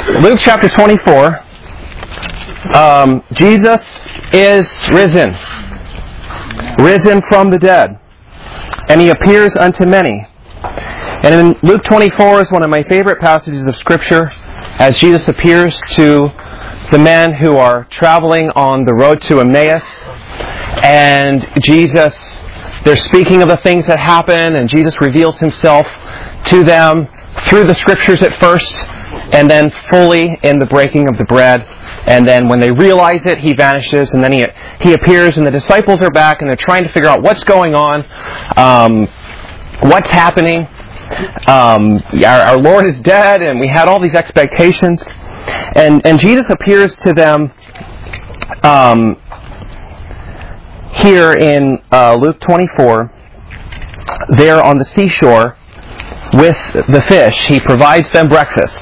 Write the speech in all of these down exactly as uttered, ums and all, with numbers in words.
Luke chapter twenty-four. Um, Jesus is risen. Risen from the dead. And He appears unto many. And in Luke twenty-four is one of my favorite passages of Scripture as Jesus appears to the men who are traveling on the road to Emmaus. And Jesus, they're speaking of the things that happen, and Jesus reveals Himself to them through the Scriptures at first, and then fully in the breaking of the bread. And then when they realize it, He vanishes, and then He He appears, and the disciples are back, and they're trying to figure out what's going on, um, what's happening. Um, our, our Lord is dead, and we had all these expectations. And, and Jesus appears to them um, here in uh, Luke twenty-four, there on the seashore with the fish. He provides them breakfast.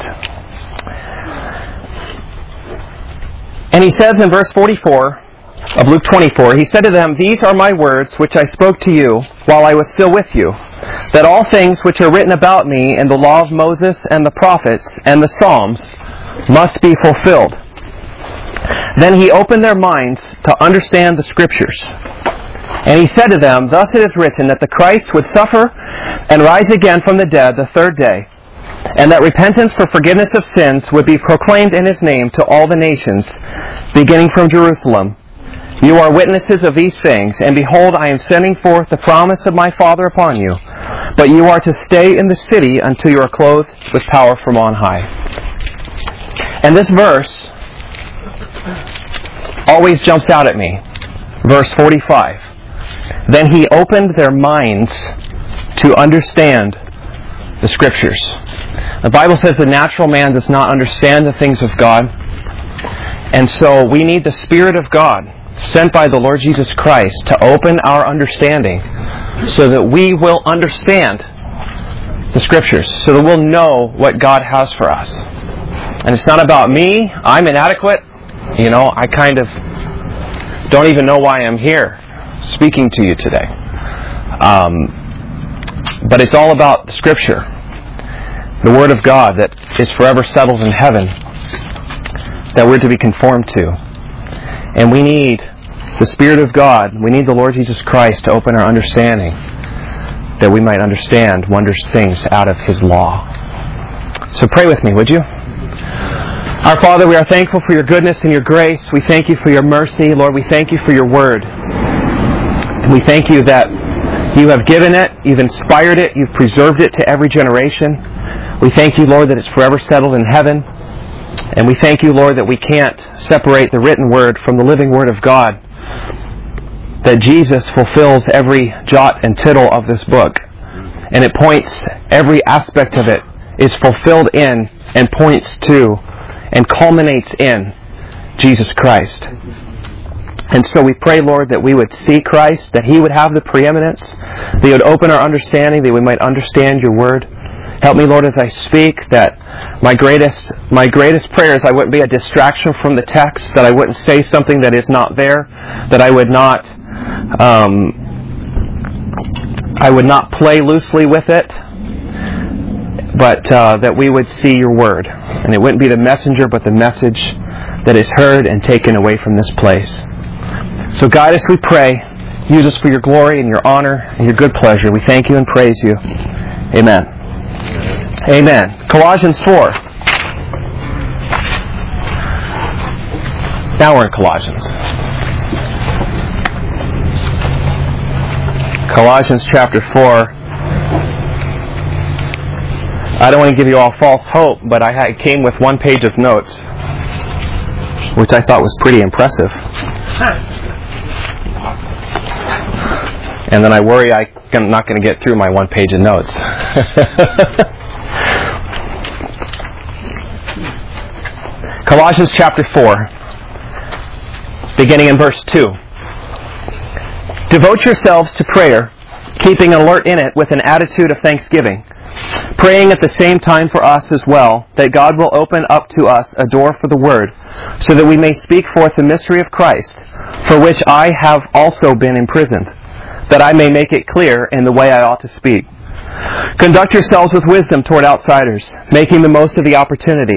And He says in verse forty-four of Luke twenty-four, He said to them, "These are my words which I spoke to you while I was still with you, that all things which are written about me in the law of Moses and the prophets and the Psalms must be fulfilled." Then He opened their minds to understand the Scriptures. And He said to them, "Thus it is written that the Christ would suffer and rise again from the dead the third day, and that repentance for forgiveness of sins would be proclaimed in His name to all the nations, beginning from Jerusalem. You are witnesses of these things, and behold, I am sending forth the promise of my Father upon you. But you are to stay in the city until you are clothed with power from on high." And this verse always jumps out at me. Verse forty-five. Then He opened their minds to understand the Scriptures. The Bible says the natural man does not understand the things of God. And so we need the Spirit of God, sent by the Lord Jesus Christ, to open our understanding so that we will understand the Scriptures, so that we'll know what God has for us. And it's not about me. I'm inadequate. You know, I kind of don't even know why I'm here speaking to you today. Um, but it's all about the Scripture, the Word of God that is forever settled in heaven, that we're to be conformed to. And we need the Spirit of God, we need the Lord Jesus Christ to open our understanding, that we might understand wondrous things out of His law. So pray with me, would you? Our Father, we are thankful for Your goodness and Your grace. We thank You for Your mercy. Lord, we thank You for Your Word. And we thank You that You have given it, You've inspired it, You've preserved it to every generation. We thank You, Lord, that it's forever settled in heaven. And we thank You, Lord, that we can't separate the written Word from the living Word of God, that Jesus fulfills every jot and tittle of this book. And it points, every aspect of it is fulfilled in and points to and culminates in Jesus Christ. And so we pray, Lord, that we would see Christ, that He would have the preeminence, that He would open our understanding, that we might understand Your Word. Help me, Lord, as I speak, that my greatest my greatest prayer is I wouldn't be a distraction from the text, that I wouldn't say something that is not there, that I would not um, I would not play loosely with it, but uh, that we would see Your Word. And it wouldn't be the messenger, but the message that is heard and taken away from this place. So guide us, we pray. Use us for Your glory and Your honor and Your good pleasure. We thank You and praise You. Amen. Amen. Colossians four. Now we're in Colossians. Colossians chapter four. I don't want to give you all false hope, but I had, came with one page of notes, which I thought was pretty impressive. And then I worry I'm not going to get through my one page of notes. Colossians chapter four, beginning in verse two. Devote yourselves to prayer, keeping alert in it with an attitude of thanksgiving, praying at the same time for us as well, that God will open up to us a door for the Word, so that we may speak forth the mystery of Christ, for which I have also been imprisoned, that I may make it clear in the way I ought to speak. Conduct yourselves with wisdom toward outsiders, making the most of the opportunity.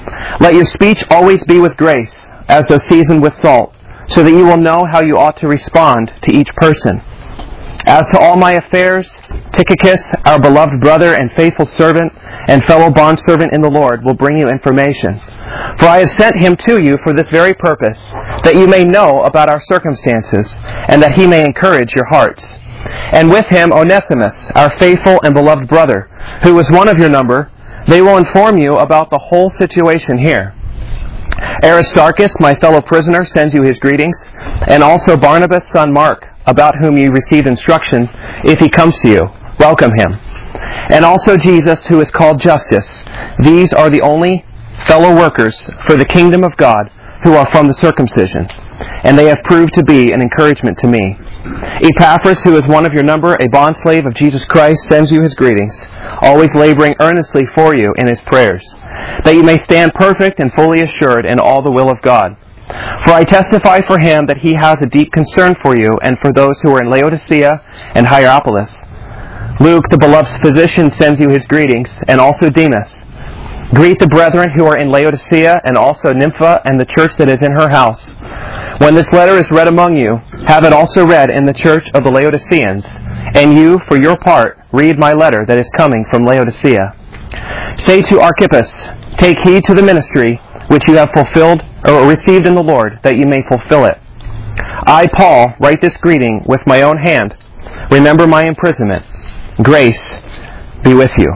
Let your speech always be with grace, as though seasoned with salt, so that you will know how you ought to respond to each person. As to all my affairs, Tychicus, our beloved brother and faithful servant and fellow bondservant in the Lord, will bring you information. For I have sent him to you for this very purpose, that you may know about our circumstances, and that he may encourage your hearts. And with him Onesimus, our faithful and beloved brother, who was one of your number. They will inform you about the whole situation here. Aristarchus, my fellow prisoner, sends you his greetings, and also Barnabas' son Mark, about whom you received instruction. If he comes to you, welcome him. And also Jesus, who is called Justus. These are the only fellow workers for the kingdom of God who are from the circumcision, and they have proved to be an encouragement to me. Epaphras, who is one of your number, a bondslave of Jesus Christ, sends you his greetings, always laboring earnestly for you in his prayers, that you may stand perfect and fully assured in all the will of God. For I testify for him that he has a deep concern for you and for those who are in Laodicea and Hierapolis. Luke, the beloved physician, sends you his greetings, and also Demas. Greet the brethren who are in Laodicea, and also Nympha and the church that is in her house. When this letter is read among you, have it also read in the church of the Laodiceans. And you, for your part, read my letter that is coming from Laodicea. Say to Archippus, take heed to the ministry which you have fulfilled or received in the Lord, that you may fulfill it. I, Paul, write this greeting with my own hand. Remember my imprisonment. Grace be with you.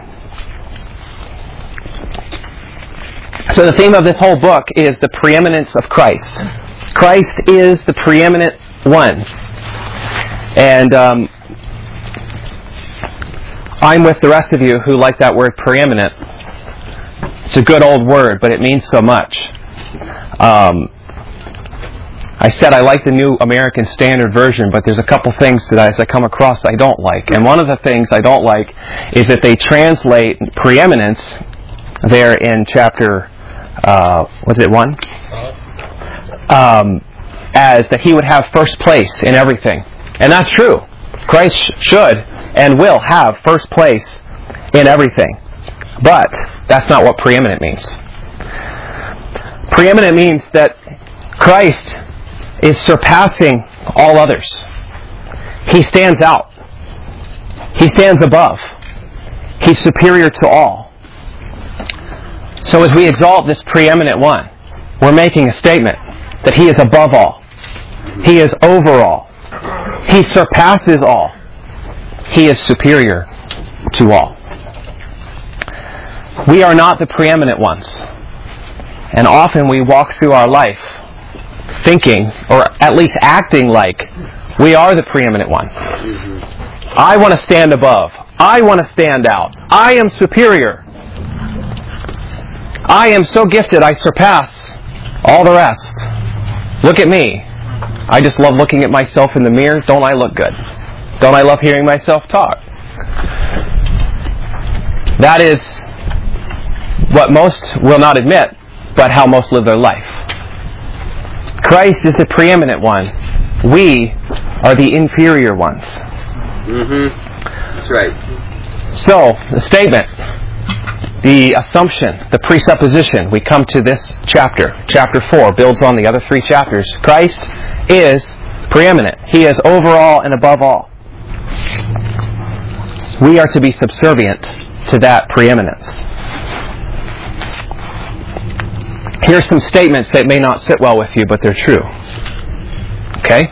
So the theme of this whole book is the preeminence of Christ. Christ is the preeminent one. And um, I'm with the rest of you who like that word preeminent. It's a good old word, but it means so much. Um, I said I like the New American Standard Version, but there's a couple things that as I come across I don't like. And one of the things I don't like is that they translate preeminence there in chapter, uh, was it one? Um, as that he would have first place in everything. And that's true. Christ should and will have first place in everything. But that's not what preeminent means. Preeminent means that Christ is surpassing all others. He stands out. He stands above. He's superior to all. So as we exalt this preeminent one, we're making a statement that he is above all. He is over all. He surpasses all. He is superior to all. We are not the preeminent ones. And often we walk through our life thinking, or at least acting like, we are the preeminent one. I want to stand above. I want to stand out. I am superior. I am so gifted I surpass all the rest. Look at me. I just love looking at myself in the mirror. Don't I look good? Don't I love hearing myself talk? That is what most will not admit, but how most live their life. Christ is the preeminent one. We are the inferior ones. Mm-hmm. That's right. So, the statement, the assumption, the presupposition, we come to this chapter. Chapter four builds on the other three chapters. Christ is preeminent. He is over all and above all. We are to be subservient to that preeminence. Here's some statements that may not sit well with you, but they're true. Okay?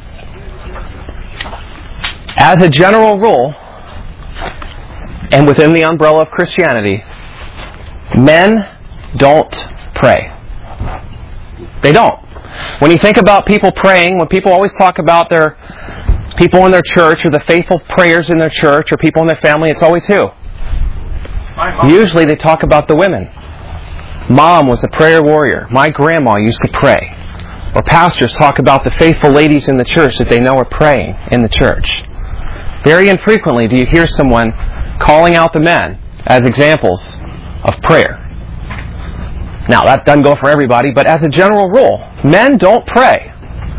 As a general rule, and within the umbrella of Christianity, men don't pray. They don't. When you think about people praying, when people always talk about their people in their church or the faithful prayers in their church or people in their family, it's always who? Usually they talk about the women. Mom was a prayer warrior. My grandma used to pray. Or pastors talk about the faithful ladies in the church that they know are praying in the church. Very infrequently do you hear someone calling out the men as examples of prayer. Now, that doesn't go for everybody, but as a general rule, men don't pray.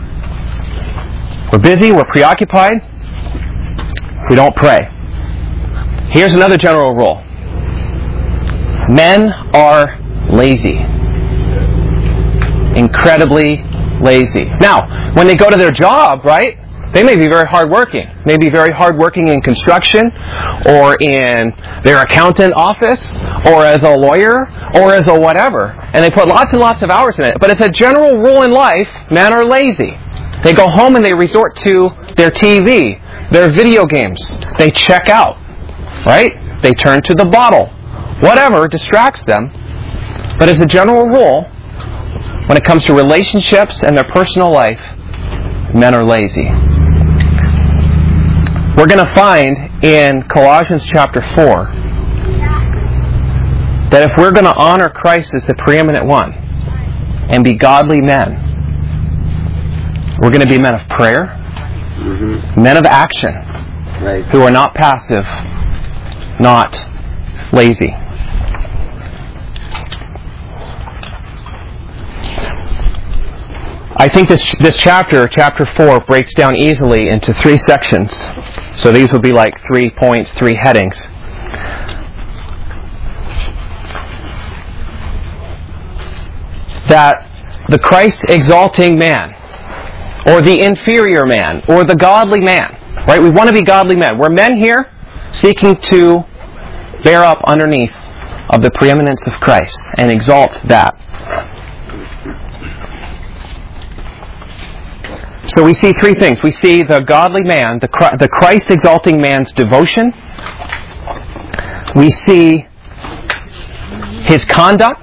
We're busy, we're preoccupied, we don't pray. Here's another general rule. Men are lazy. Incredibly lazy. Now, when they go to their job, right, they may be very hardworking. Maybe very hardworking in construction, or in their accountant office, or as a lawyer, or as a whatever. And they put lots and lots of hours in it. But as a general rule in life, men are lazy. They go home and they resort to their T V, their video games. They check out, right? They turn to the bottle. Whatever distracts them. But as a general rule, when it comes to relationships and their personal life, men are lazy. We're going to find in Colossians chapter four that if we're going to honor Christ as the preeminent one and be godly men, we're going to be men of prayer, mm-hmm. men of action, right. who are not passive, not lazy. I think this this chapter, chapter four, breaks down easily into three sections. So these would be like three points, three headings. That the Christ-exalting man, or the inferior man, or the godly man, right? We want to be godly men. We're men here seeking to bear up underneath of the preeminence of Christ and exalt that. So we see three things. We see the godly man, the the Christ-exalting man's devotion. We see his conduct.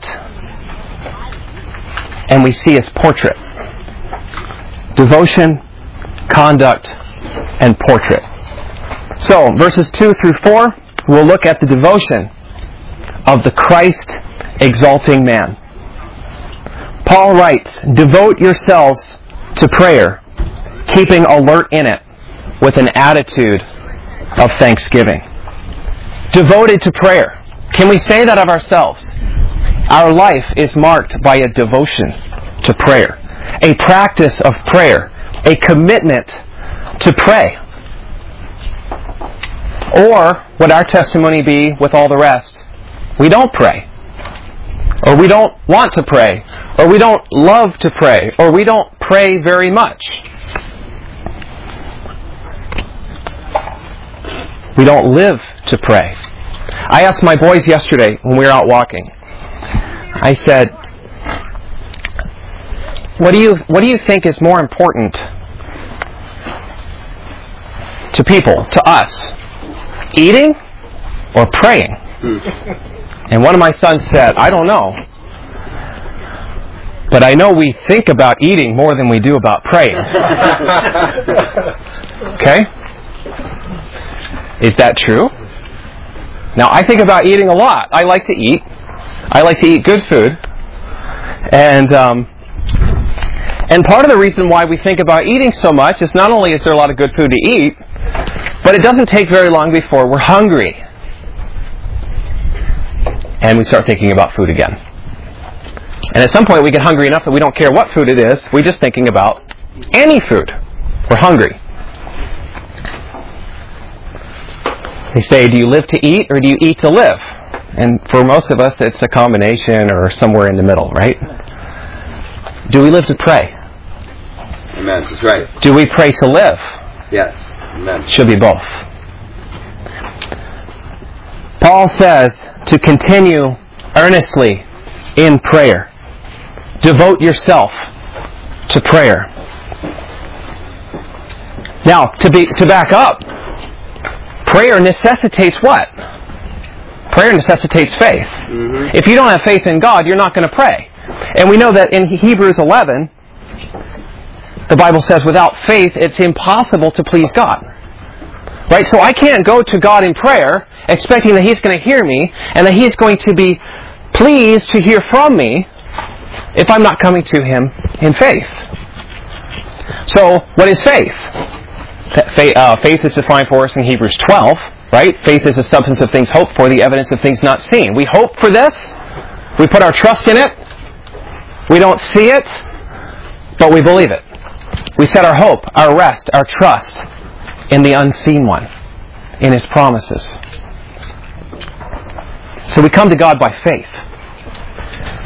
And we see his portrait. Devotion, conduct, and portrait. So, verses two through four, we'll look at the devotion of the Christ-exalting man. Paul writes, "Devote yourselves to prayer, keeping alert in it with an attitude of thanksgiving." Devoted to prayer. Can we say that of ourselves? Our life is marked by a devotion to prayer, a practice of prayer, a commitment to pray. Or would our testimony be with all the rest? We don't pray, or we don't want to pray, or we don't love to pray, or we don't pray very much. We don't live to pray. I asked my boys yesterday when we were out walking, I said, what do you what do you think is more important to people, to us? Eating or praying? And one of my sons said, I don't know. But I know we think about eating more than we do about praying. Okay? Is that true? Now, I think about eating a lot. I like to eat. I like to eat good food. And um, and part of the reason why we think about eating so much is not only is there a lot of good food to eat, but it doesn't take very long before we're hungry. And we start thinking about food again. And at some point we get hungry enough that we don't care what food it is. We're just thinking about any food. We're hungry. They say, do you live to eat or do you eat to live? And for most of us, it's a combination or somewhere in the middle, right? Do we live to pray? Amen. That's right. Do we pray to live? Yes. Amen. Should be both. Paul says to continue earnestly in prayer. Devote yourself to prayer. Now, to be to back up, prayer necessitates what? Prayer necessitates faith. Mm-hmm. If you don't have faith in God, you're not going to pray. And we know that in Hebrews eleven, the Bible says without faith, it's impossible to please God. Right? So I can't go to God in prayer expecting that He's going to hear me and that He's going to be pleased to hear from me if I'm not coming to Him in faith. So, what is faith? Faith, uh, faith is defined for us in Hebrews twelve. Right? Faith is the substance of things hoped for, the evidence of things not seen. We hope for this. We put our trust in it. We don't see it, but we believe it. We set our hope, our rest, our trust in the unseen one, in His promises. So we come to God by faith.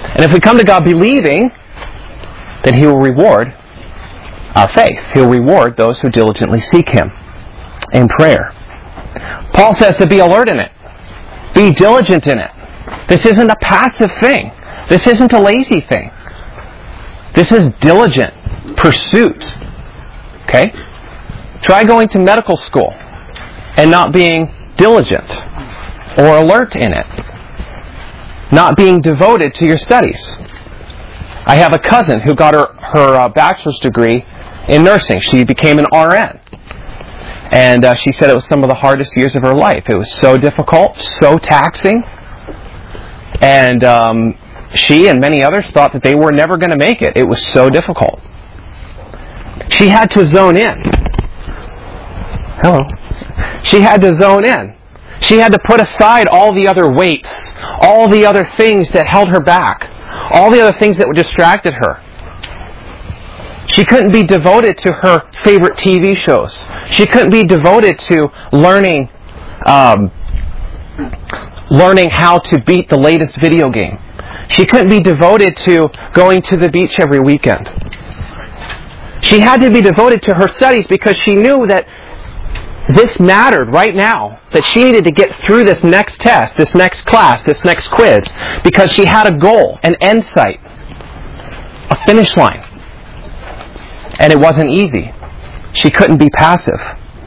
And if we come to God believing, then He will reward our faith. He'll reward those who diligently seek Him in prayer. Paul says to be alert in it. Be diligent in it. This isn't a passive thing. This isn't a lazy thing. This is diligent pursuit. Okay? Try going to medical school and not being diligent or alert in it. Not being devoted to your studies. I have a cousin who got her, her uh, bachelor's degree in nursing. She became an R N. And uh, she said it was some of the hardest years of her life. It was so difficult, so taxing. And um, she and many others thought that they were never going to make it. It was so difficult. She had to zone in. Hello. She had to zone in. She had to put aside all the other weights, all the other things that held her back, all the other things that distracted her. She couldn't be devoted to her favorite T V shows. She couldn't be devoted to learning, um, learning how to beat the latest video game. She couldn't be devoted to going to the beach every weekend. She had to be devoted to her studies because she knew that this mattered right now, that she needed to get through this next test, this next class, this next quiz, because she had a goal, an end sight, a finish line. And it wasn't easy. She couldn't be passive.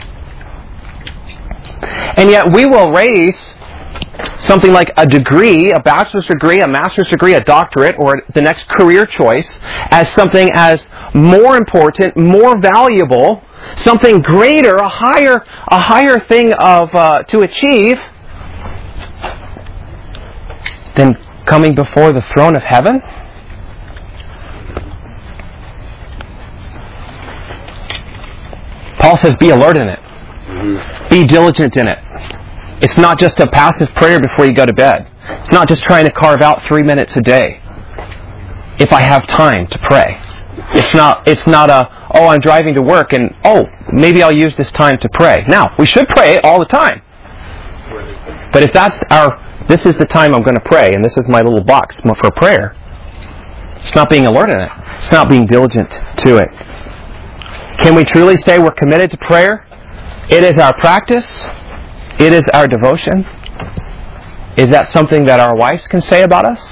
And yet we will raise something like a degree, a bachelor's degree, a master's degree, a doctorate, or the next career choice as something as more important, more valuable, something greater, a higher, a higher thing of uh, to achieve than coming before the throne of heaven. Paul says, be alert in it. Mm-hmm. Be diligent in it. It's not just a passive prayer before you go to bed. It's not just trying to carve out three minutes a day. If I have time to pray. It's not, it's not a, oh, I'm driving to work and, oh, maybe I'll use this time to pray. Now, we should pray all the time. But if that's our, this is the time I'm going to pray, and this is my little box for prayer, it's not being alert in it. It's not being diligent to it. Can we truly say we're committed to prayer? It is our practice. It is our devotion. Is that something that our wives can say about us?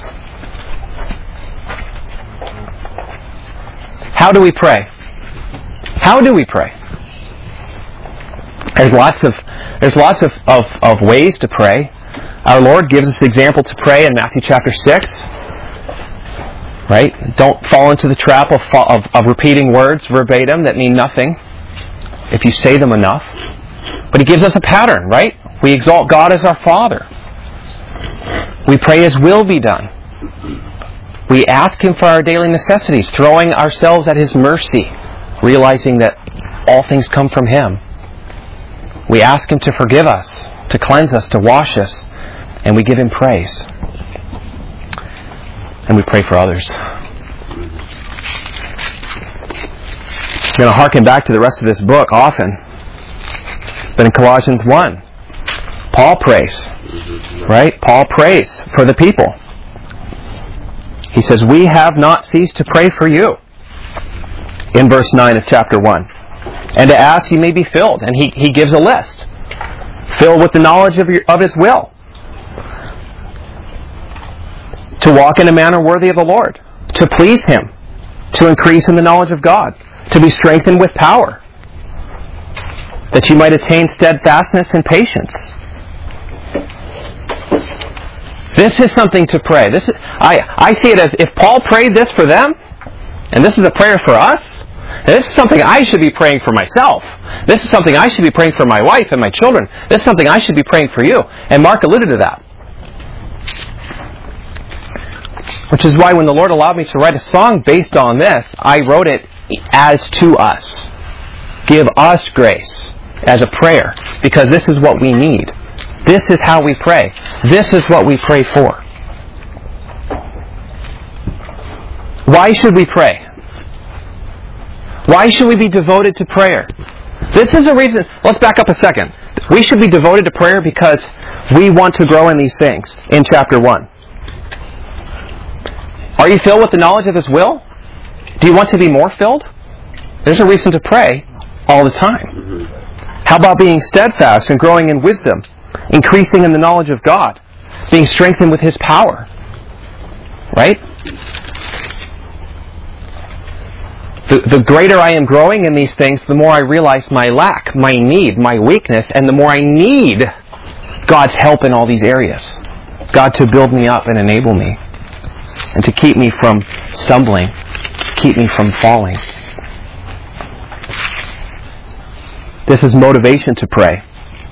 How do we pray? How do we pray? There's lots of there's lots of, of, of ways to pray. Our Lord gives us the example to pray in Matthew chapter six. Right? Don't fall into the trap of, of, of repeating words verbatim that mean nothing if you say them enough. But He gives us a pattern, right? We exalt God as our Father. We pray His will be done. We ask Him for our daily necessities, throwing ourselves at His mercy, realizing that all things come from Him. We ask Him to forgive us, to cleanse us, to wash us, and we give Him praise. And we pray for others. I'm going to harken back to the rest of this book often. But in Colossians one, Paul prays. Right? Paul prays for the people. He says, we have not ceased to pray for you. In verse nine of chapter one. And to ask you may be filled. And he, he gives a list. Filled with the knowledge of, your, of His will. To walk in a manner worthy of the Lord. To please Him. To increase in the knowledge of God. To be strengthened with power. That you might attain steadfastness and patience. This is something to pray. This is, I, I see it as if Paul prayed this for them, and this is a prayer for us, and this is something I should be praying for myself. This is something I should be praying for my wife and my children. This is something I should be praying for you. And Mark alluded to that. Which is why when the Lord allowed me to write a song based on this, I wrote it as to us. Give us grace as a prayer, because this is what we need. This is how we pray. This is what we pray for. Why should we pray? Why should we be devoted to prayer? This is a reason. Let's back up a second. We should be devoted to prayer because we want to grow in these things in chapter one. Are you filled with the knowledge of His will? Do you want to be more filled? There's a reason to pray all the time. Mm-hmm. How about being steadfast and growing in wisdom, increasing in the knowledge of God, being strengthened with His power? Right? The, the greater I am growing in these things, the more I realize my lack, my need, my weakness, and the more I need God's help in all these areas. God to build me up and enable me, and to keep me from stumbling, keep me from falling. This is motivation to pray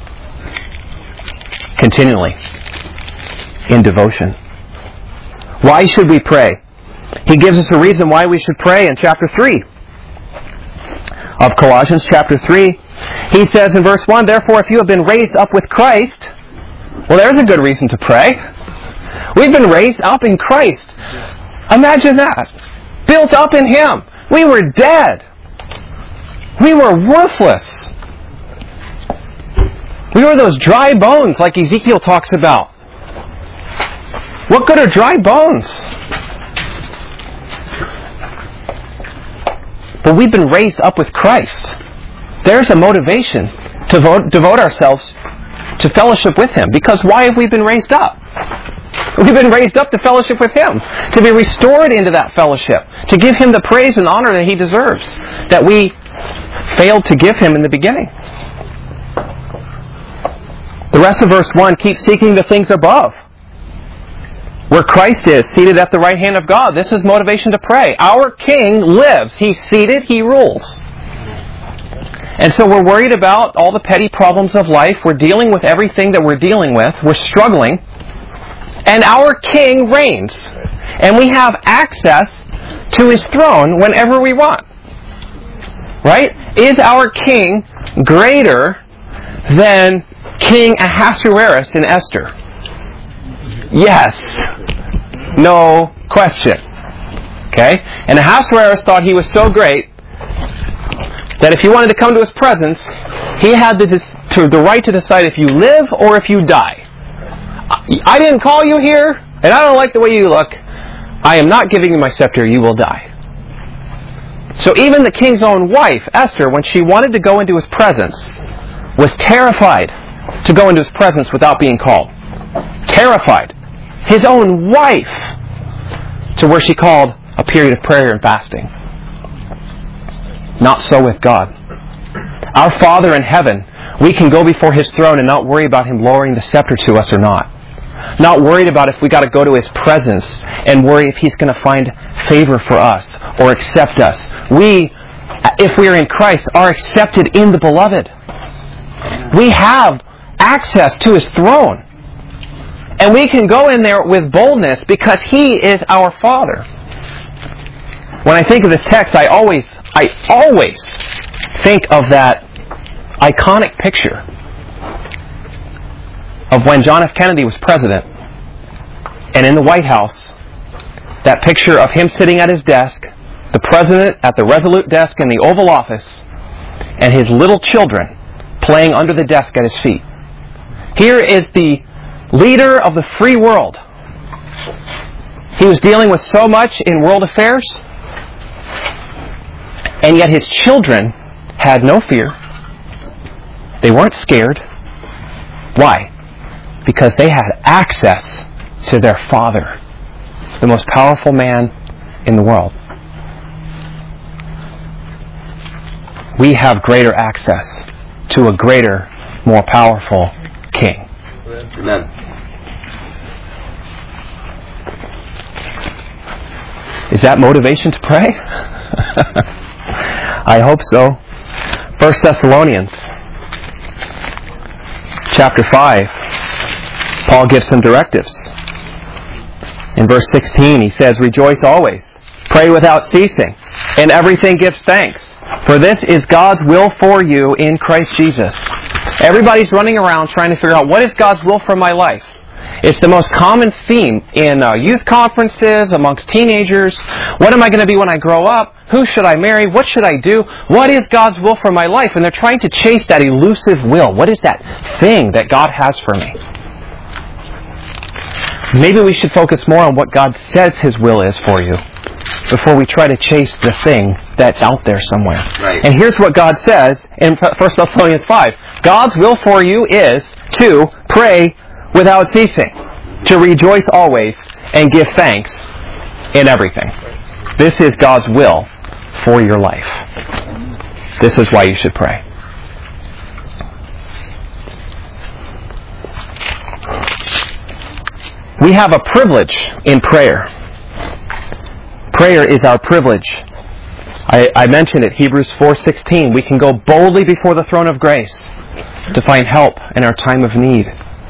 continually in devotion. Why should we pray? He gives us a reason why we should pray in chapter three of Colossians chapter three. He says in verse one, "Therefore, if you have been raised up with Christ," well, there's a good reason to pray. We've been raised up in Christ. Imagine that. Built up in Him. We were dead. We were worthless. We were those dry bones like Ezekiel talks about. What good are dry bones? But we've been raised up with Christ. There's a motivation to devote, devote ourselves to fellowship with Him. Because why have we been raised up? We've been raised up to fellowship with Him. To be restored into that fellowship. To give Him the praise and honor that He deserves. That we failed to give Him in the beginning. The rest of verse one, keep seeking the things above, where Christ is, seated at the right hand of God. This is motivation to pray. Our King lives. He's seated. He rules. And so we're worried about all the petty problems of life. We're dealing with everything that we're dealing with. We're struggling. And our King reigns. And we have access to His throne whenever we want. Right? Is our King greater than King Ahasuerus in Esther? Yes. No question. Okay? And Ahasuerus thought he was so great that if you wanted to come to his presence, he had the, to, the right to decide if you live or if you die. I didn't call you here, and I don't like the way you look. I am not giving you my scepter. You will die. So even the king's own wife, Esther, when she wanted to go into his presence, was terrified to go into his presence without being called. Terrified. His own wife, to where she called a period of prayer and fasting. Not so with God. Our Father in heaven, we can go before His throne and not worry about Him lowering the scepter to us or not. Not worried about if we got to go to His presence and worry if He's going to find favor for us or accept us. We, if we are in Christ, are accepted in the Beloved. We have access to His throne. And we can go in there with boldness because He is our Father. When I think of this text, I always, I always think of that iconic picture of when John F. Kennedy was president, and in the White House, that picture of him sitting at his desk, the president at the Resolute desk in the Oval Office, and his little children playing under the desk at his feet. Here is the leader of the free world. He was dealing with so much in world affairs, and yet his children had no fear. They weren't scared. Why? Because they had access to their Father, the most powerful man in the world. We have greater access to a greater, more powerful King. Amen. Is that motivation to pray? I hope so. First Thessalonians chapter five, Paul gives some directives. In verse sixteen, he says, "Rejoice always, pray without ceasing, in everything give thanks, for this is God's will for you in Christ Jesus." Everybody's running around trying to figure out, what is God's will for my life? It's the most common theme in uh, youth conferences, amongst teenagers. What am I going to be when I grow up? Who should I marry? What should I do? What is God's will for my life? And they're trying to chase that elusive will. What is that thing that God has for me? maybe we should focus more on what God says His will is for you before we try to chase the thing that's out there somewhere. Right. And here's what God says in First Thessalonians five. God's will for you is to pray without ceasing, to rejoice always, and give thanks in everything. This is God's will for your life. This is why you should pray. We have a privilege in prayer. Prayer is our privilege. I, I mentioned it, Hebrews four sixteen. We can go boldly before the throne of grace to find help in our time of need.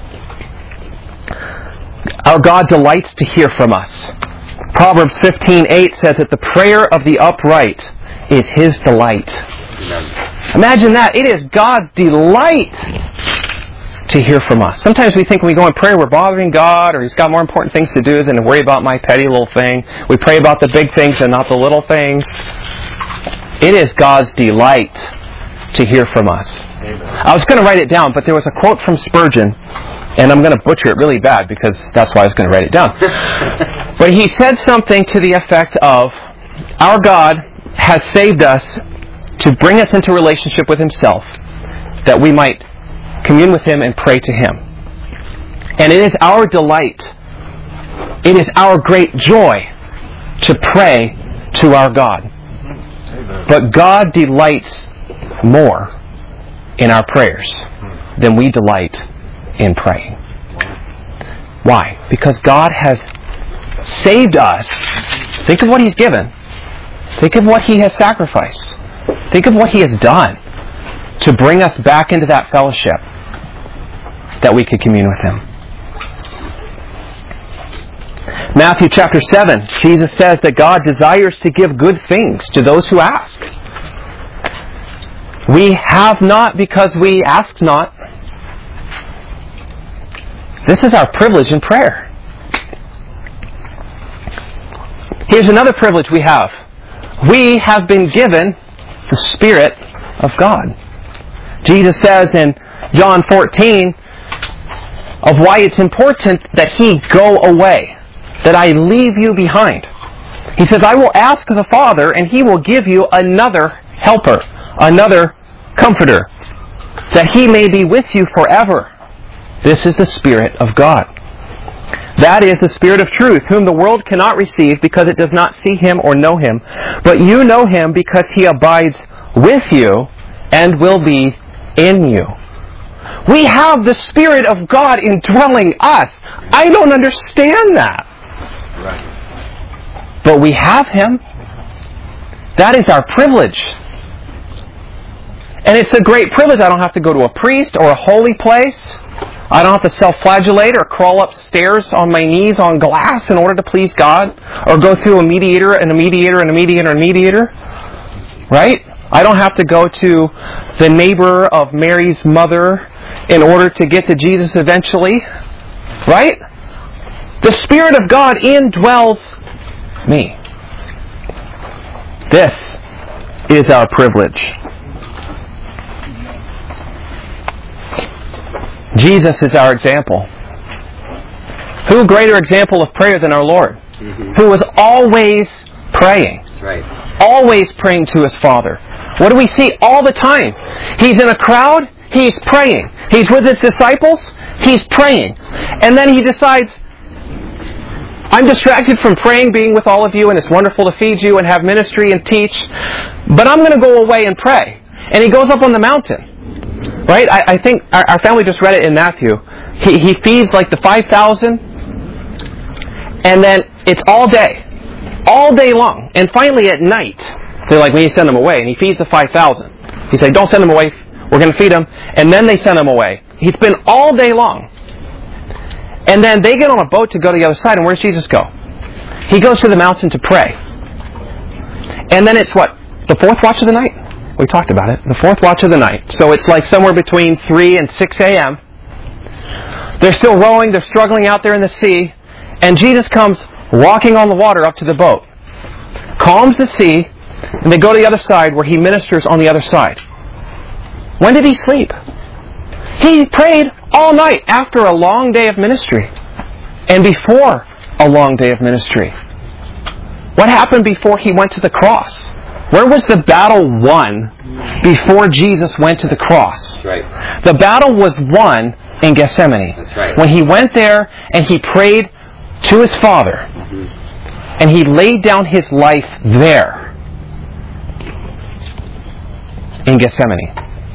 Our God delights to hear from us. Proverbs fifteen eight says that the prayer of the upright is His delight. Amen. Imagine that. It is God's delight to hear from us. Sometimes we think when we go in prayer we're bothering God, or He's got more important things to do than to worry about my petty little thing. We pray about the big things and not the little things. It is God's delight to hear from us. Amen. I was going to write it down, but there was a quote from Spurgeon, and I'm going to butcher it really bad because that's why I was going to write it down. But he said something to the effect of, our God has saved us to bring us into relationship with Himself, that we might commune with Him and pray to Him. And it is our delight, it is our great joy to pray to our God. Amen. But God delights more in our prayers than we delight in praying. Why? Because God has saved us. Think of what He's given. Think of what He has sacrificed. Think of what He has done to bring us back into that fellowship that we could commune with Him. Matthew chapter seven, Jesus says that God desires to give good things to those who ask. We have not because we ask not. This is our privilege in prayer. Here's another privilege we have. We have been given the Spirit of God. Jesus says in John fourteen of why it's important that He go away, that I leave you behind. He says, I will ask the Father, and He will give you another helper, another comforter, that He may be with you forever. This is the Spirit of God. That is the Spirit of truth, whom the world cannot receive because it does not see Him or know Him. But you know Him because He abides with you and will be in you. We have the Spirit of God indwelling us. I don't understand that. Right. But we have Him. That is our privilege. And it's a great privilege. I don't have to go to a priest or a holy place. I don't have to self-flagellate or crawl upstairs on my knees on glass in order to please God, or go through a mediator and a mediator and a mediator and a mediator. Right? I don't have to go to the neighbor of Mary's mother in order to get to Jesus eventually. Right? The Spirit of God indwells me. This is our privilege. Jesus is our example. Who greater example of prayer than our Lord? Mm-hmm. Who was always praying. Right. Always praying to His Father. What do we see all the time? He's in a crowd, He's praying. He's with His disciples, He's praying. And then He decides, I'm distracted from praying, being with all of you, and it's wonderful to feed you and have ministry and teach, but I'm going to go away and pray. And He goes up on the mountain. Right? I, I think our, our family just read it in Matthew. He, he feeds like the five thousand, and then it's all day. All day long. And finally at night, they're like, we need to send them away. And He feeds the five thousand. He said, don't send them away. We're going to feed them. And then they send them away. He's been all day long. And then they get on a boat to go to the other side. And where's Jesus go? He goes to the mountain to pray. And then it's what? The fourth watch of the night? We talked about it. The fourth watch of the night. So it's like somewhere between three and six a.m. They're still rowing. They're struggling out there in the sea. And Jesus comes walking on the water up to the boat. Calms the sea. And they go to the other side where He ministers on the other side. When did He sleep? He prayed all night after a long day of ministry. and before a long day of ministry. What happened before he went to the cross? Where was the battle won before Jesus went to the cross? That's right. The battle was won in Gethsemane. That's right. When he went there and he prayed to his Father, Mm-hmm. and he laid down his life there in Gethsemane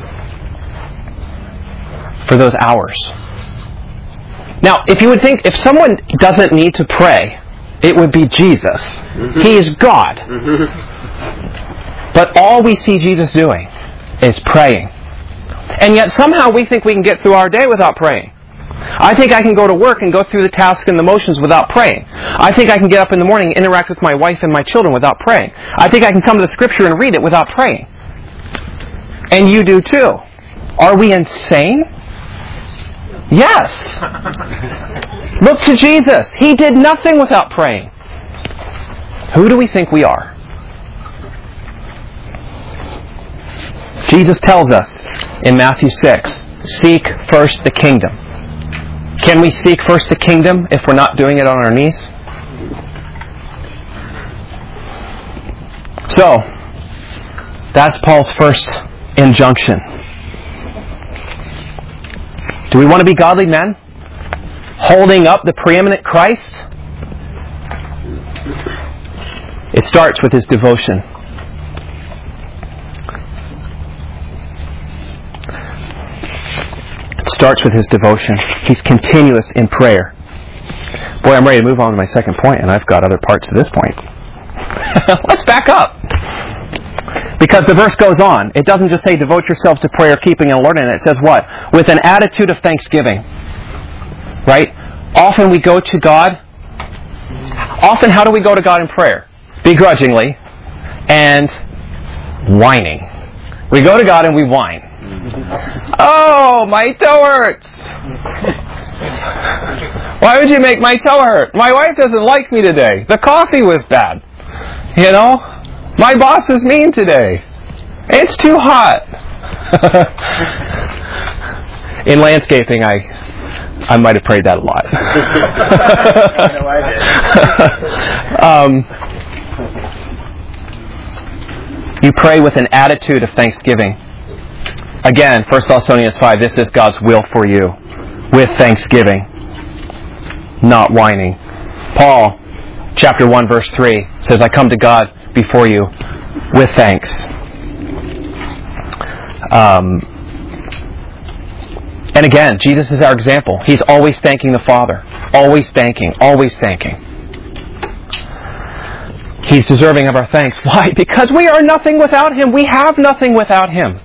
for those hours. Now, if you would think, if someone doesn't need to pray, it would be Jesus. Mm-hmm. He is God. Mm-hmm. But all we see Jesus doing is praying. And yet somehow we think we can get through our day without praying. I think I can go to work and go through the tasks and the motions without praying. I think I can get up in the morning and interact with my wife and my children without praying. I think I can come to the Scripture and read it without praying. And you do too. Are we insane? Yes. Look to Jesus. He did nothing without praying. Who do we think we are? Jesus tells us in Matthew six, seek first the kingdom. Can we seek first the kingdom if we're not doing it on our knees? So, that's Paul's first injunction. Do we want to be godly men? Holding up the preeminent Christ? It starts with his devotion. It starts with his devotion. He's continuous in prayer. Boy, I'm ready to move on to my second point, and I've got other parts to this point. Let's back up. Because the verse goes on. It doesn't just say devote yourselves to prayer, keeping and learning. It says what? With an attitude of thanksgiving. Right? Often we go to God. Often how do we go to God in prayer? Begrudgingly and whining. We go to God and we whine. Oh, my toe hurts. Why would you make my toe hurt? My wife doesn't like me today. The coffee was bad. You know? My boss is mean today. It's too hot. In landscaping, I I might have prayed that a lot. I know um, you pray with an attitude of thanksgiving. Again, First Thessalonians five, this is God's will for you. With thanksgiving. Not whining. Paul, chapter one, verse three, says, I come to God before you with thanks. Um, and again, Jesus is our example. He's always thanking the Father. Always thanking. Always thanking. He's deserving of our thanks. Why? Because we are nothing without Him. We have nothing without Him.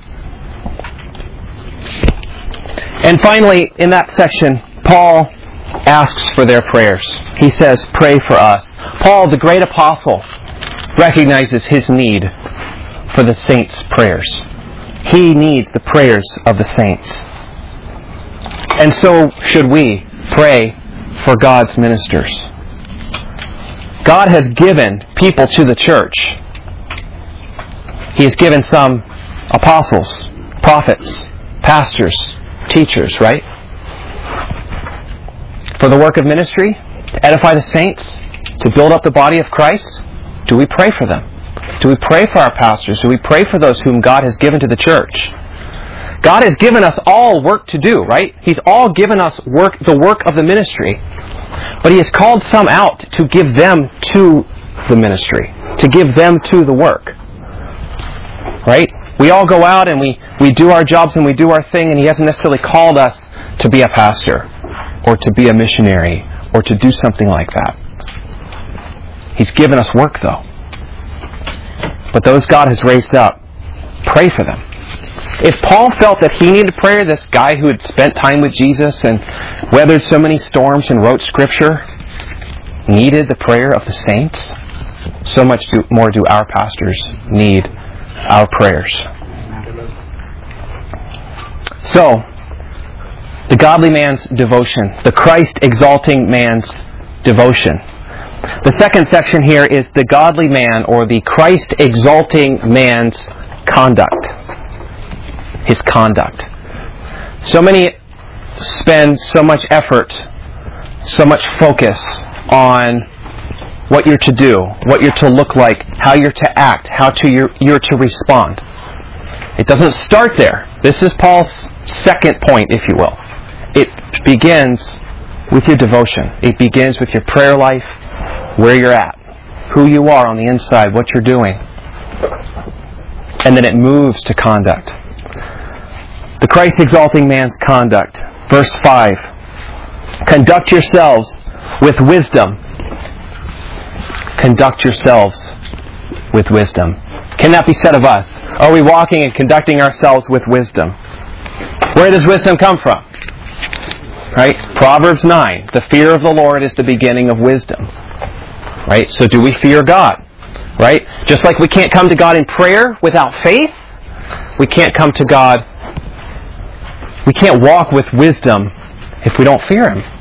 And finally, in that section, Paul asks for their prayers. He says, pray for us. Paul, the great apostle, recognizes his need for the saints' prayers. He needs the prayers of the saints. And so should we pray for God's ministers. God has given people to the church. He has given some apostles, prophets, pastors, teachers, right? For the work of ministry, to edify the saints, to build up the body of Christ. Do we pray for them? Do we pray for our pastors? Do we pray for those whom God has given to the church? God has given us all work to do, right? He's all given us work, the work of the ministry. But He has called some out to give them to the ministry, to give them to the work. Right? We all go out and we, we do our jobs and we do our thing, and He hasn't necessarily called us to be a pastor or to be a missionary or to do something like that. He's given us work, though. But those God has raised up, pray for them. If Paul felt that he needed prayer, this guy who had spent time with Jesus and weathered so many storms and wrote Scripture, needed the prayer of the saints, so much do, more do our pastors need our prayers. So, the godly man's devotion, the Christ-exalting man's devotion. The second section here is the godly man, or the Christ-exalting man's conduct. His conduct. So many spend so much effort so much focus on what you're to do, what you're to look like, how you're to act, how to you're, you're to respond. It doesn't start there. This is Paul's second point, if you will. It begins with your devotion. It begins with your prayer life, where you're at, who you are on the inside, what you're doing. And then it moves to conduct. The Christ-exalting man's conduct. Verse five. Conduct yourselves with wisdom. Conduct yourselves with wisdom. Can that be said of us? Are we walking and conducting ourselves with wisdom? Where does wisdom come from? Right? Proverbs nine. The fear of the Lord is the beginning of wisdom. Right? So do we fear God? Right? Just like we can't come to God in prayer without faith, we can't come to God, we can't walk with wisdom if we don't fear Him.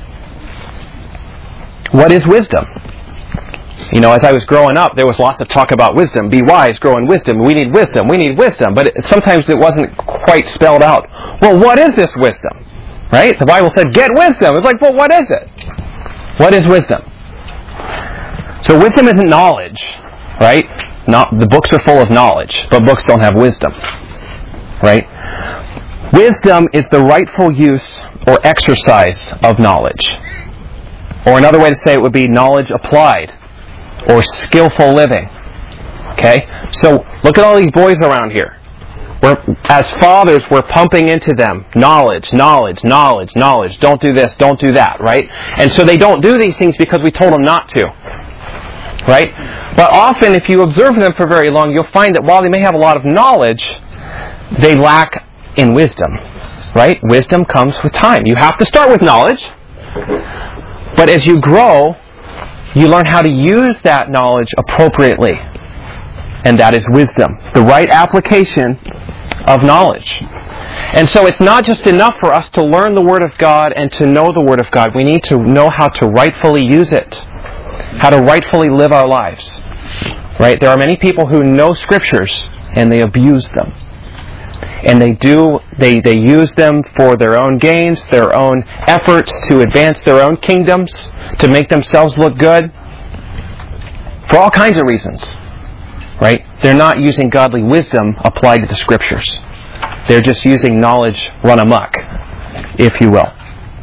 What is wisdom? You know, as I was growing up, there was lots of talk about wisdom. Be wise, grow in wisdom. We need wisdom. We need wisdom. But it, sometimes it wasn't quite spelled out. Well, what is this wisdom? Right? The Bible said, get wisdom. It's like, well, what is it? What is wisdom? So wisdom isn't knowledge, right? Not, the books are full of knowledge, but books don't have wisdom, right? Wisdom is the rightful use or exercise of knowledge. Or another way to say it would be knowledge applied, or skillful living. Okay? So, look at all these boys around here. We're, as fathers, we're pumping into them knowledge, knowledge, knowledge, knowledge. Don't do this, don't do that, right? And so they don't do these things because we told them not to. Right? But often, if you observe them for very long, you'll find that while they may have a lot of knowledge, they lack in wisdom. Right? Wisdom comes with time. You have to start with knowledge. But as you grow, you learn how to use that knowledge appropriately. And that is wisdom. The right application of knowledge. And so it's not just enough for us to learn the Word of God and to know the Word of God. We need to know how to rightfully use it. How to rightfully live our lives. Right? There are many people who know Scriptures and they abuse them. And they do, they, they use them for their own gains, their own efforts to advance their own kingdoms, to make themselves look good. For all kinds of reasons. Right? They're not using godly wisdom applied to the Scriptures. They're just using knowledge run amok, if you will.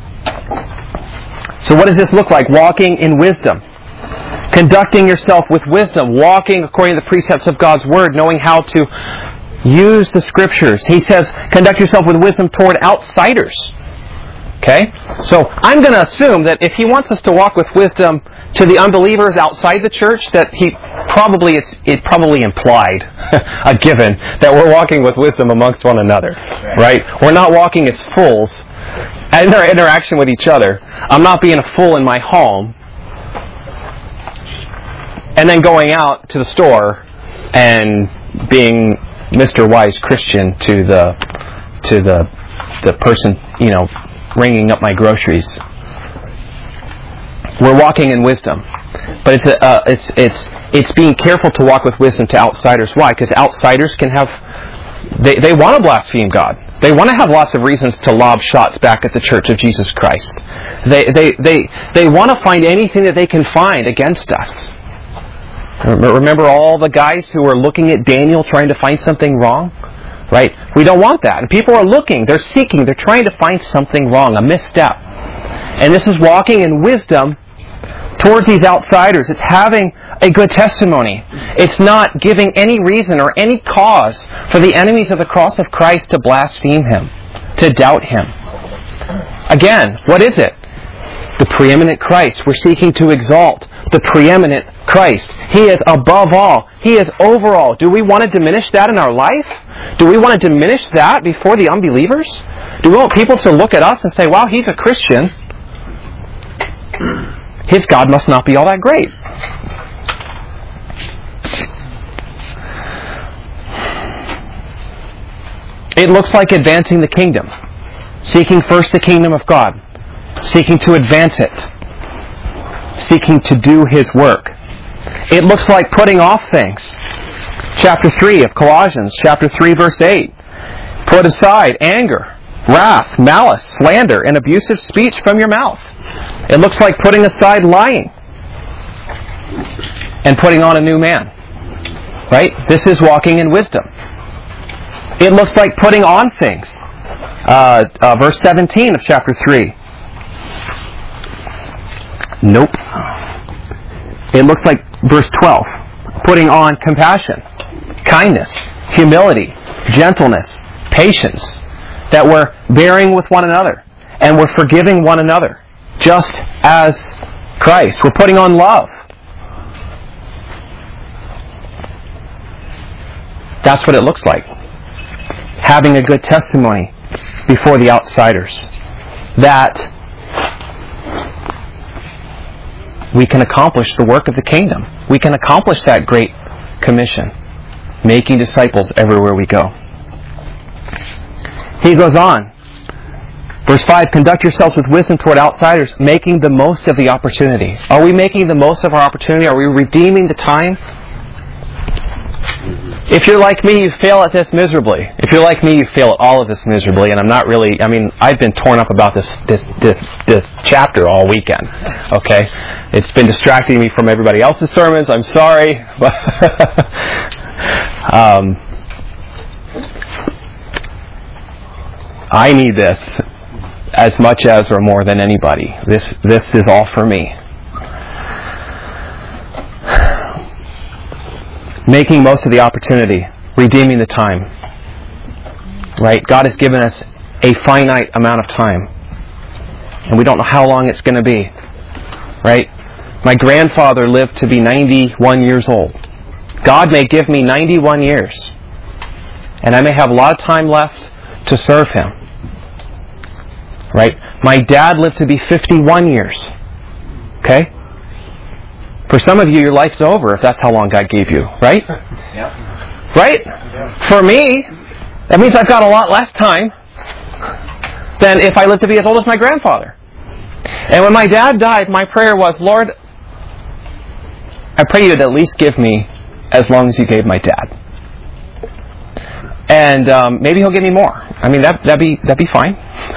So what does this look like? Walking in wisdom. Conducting yourself with wisdom. Walking according to the precepts of God's Word. Knowing how to use the Scriptures. He says, conduct yourself with wisdom toward outsiders. Okay? So I'm going to assume that if He wants us to walk with wisdom to the unbelievers outside the church, that He probably, it's it probably implied, a given, that we're walking with wisdom amongst one another. Right? We're not walking as fools in our interaction with each other. I'm not being a fool in my home and then going out to the store and being Mister Wise Christian to the to the the person, you know, ringing up my groceries. We're walking in wisdom, but it's a, uh, it's it's it's being careful to walk with wisdom to outsiders. Why? Because outsiders can have they they want to blaspheme God. They want to have lots of reasons to lob shots back at the Church of Jesus Christ. They they they they want to find anything that they can find against us. Remember all the guys who were looking at Daniel trying to find something wrong? Right? We don't want that. And people are looking, they're seeking, they're trying to find something wrong, a misstep. And this is walking in wisdom towards these outsiders. It's having a good testimony. It's not giving any reason or any cause for the enemies of the cross of Christ to blaspheme Him, to doubt Him. Again, what is it? The preeminent Christ. We're seeking to exalt the preeminent Christ. He is above all. He is over all. Do we want to diminish that in our life? Do we want to diminish that before the unbelievers? Do we want people to look at us and say, wow, he's a Christian. His God must not be all that great. It looks like advancing the kingdom. Seeking first the kingdom of God. Seeking to advance it. Seeking to do His work. It looks like putting off things. Chapter three of Colossians, chapter three, verse eight. Put aside anger, wrath, malice, slander, and abusive speech from your mouth. It looks like putting aside lying and putting on a new man. Right? This is walking in wisdom. It looks like putting on things. Uh, uh, verse seventeen of chapter three. Nope. It looks like verse twelve. Putting on compassion, kindness, humility, gentleness, patience. That we're bearing with one another. And we're forgiving one another. Just as Christ. We're putting on love. That's what it looks like. Having a good testimony before the outsiders. That we can accomplish the work of the kingdom. We can accomplish that great commission. Making disciples everywhere we go. He goes on. Verse five, conduct yourselves with wisdom toward outsiders, making the most of the opportunity. Are we making the most of our opportunity? Are we redeeming the time? If you're like me, you fail at this miserably. If you're like me, you fail at all of this miserably. And I'm not really, I mean, I've been torn up about this this this, this chapter all weekend. Okay? It's been distracting me from everybody else's sermons. I'm sorry. um, I need this as much as or more than anybody. This this is all for me. Making most of the opportunity, redeeming the time. Right? God has given us a finite amount of time. And we don't know how long it's going to be. Right? My grandfather lived to be ninety-one years old. God may give me ninety-one years. And I may have a lot of time left to serve Him. Right? My dad lived to be fifty-one years. Okay? For some of you, your life's over if that's how long God gave you. Right? Yep. Right? Yep. For me, that means I've got a lot less time than if I lived to be as old as my grandfather. And when my dad died, my prayer was, Lord, I pray you'd at least give me as long as you gave my dad. And um, maybe He'll give me more. I mean, that, that'd be that'd be fine.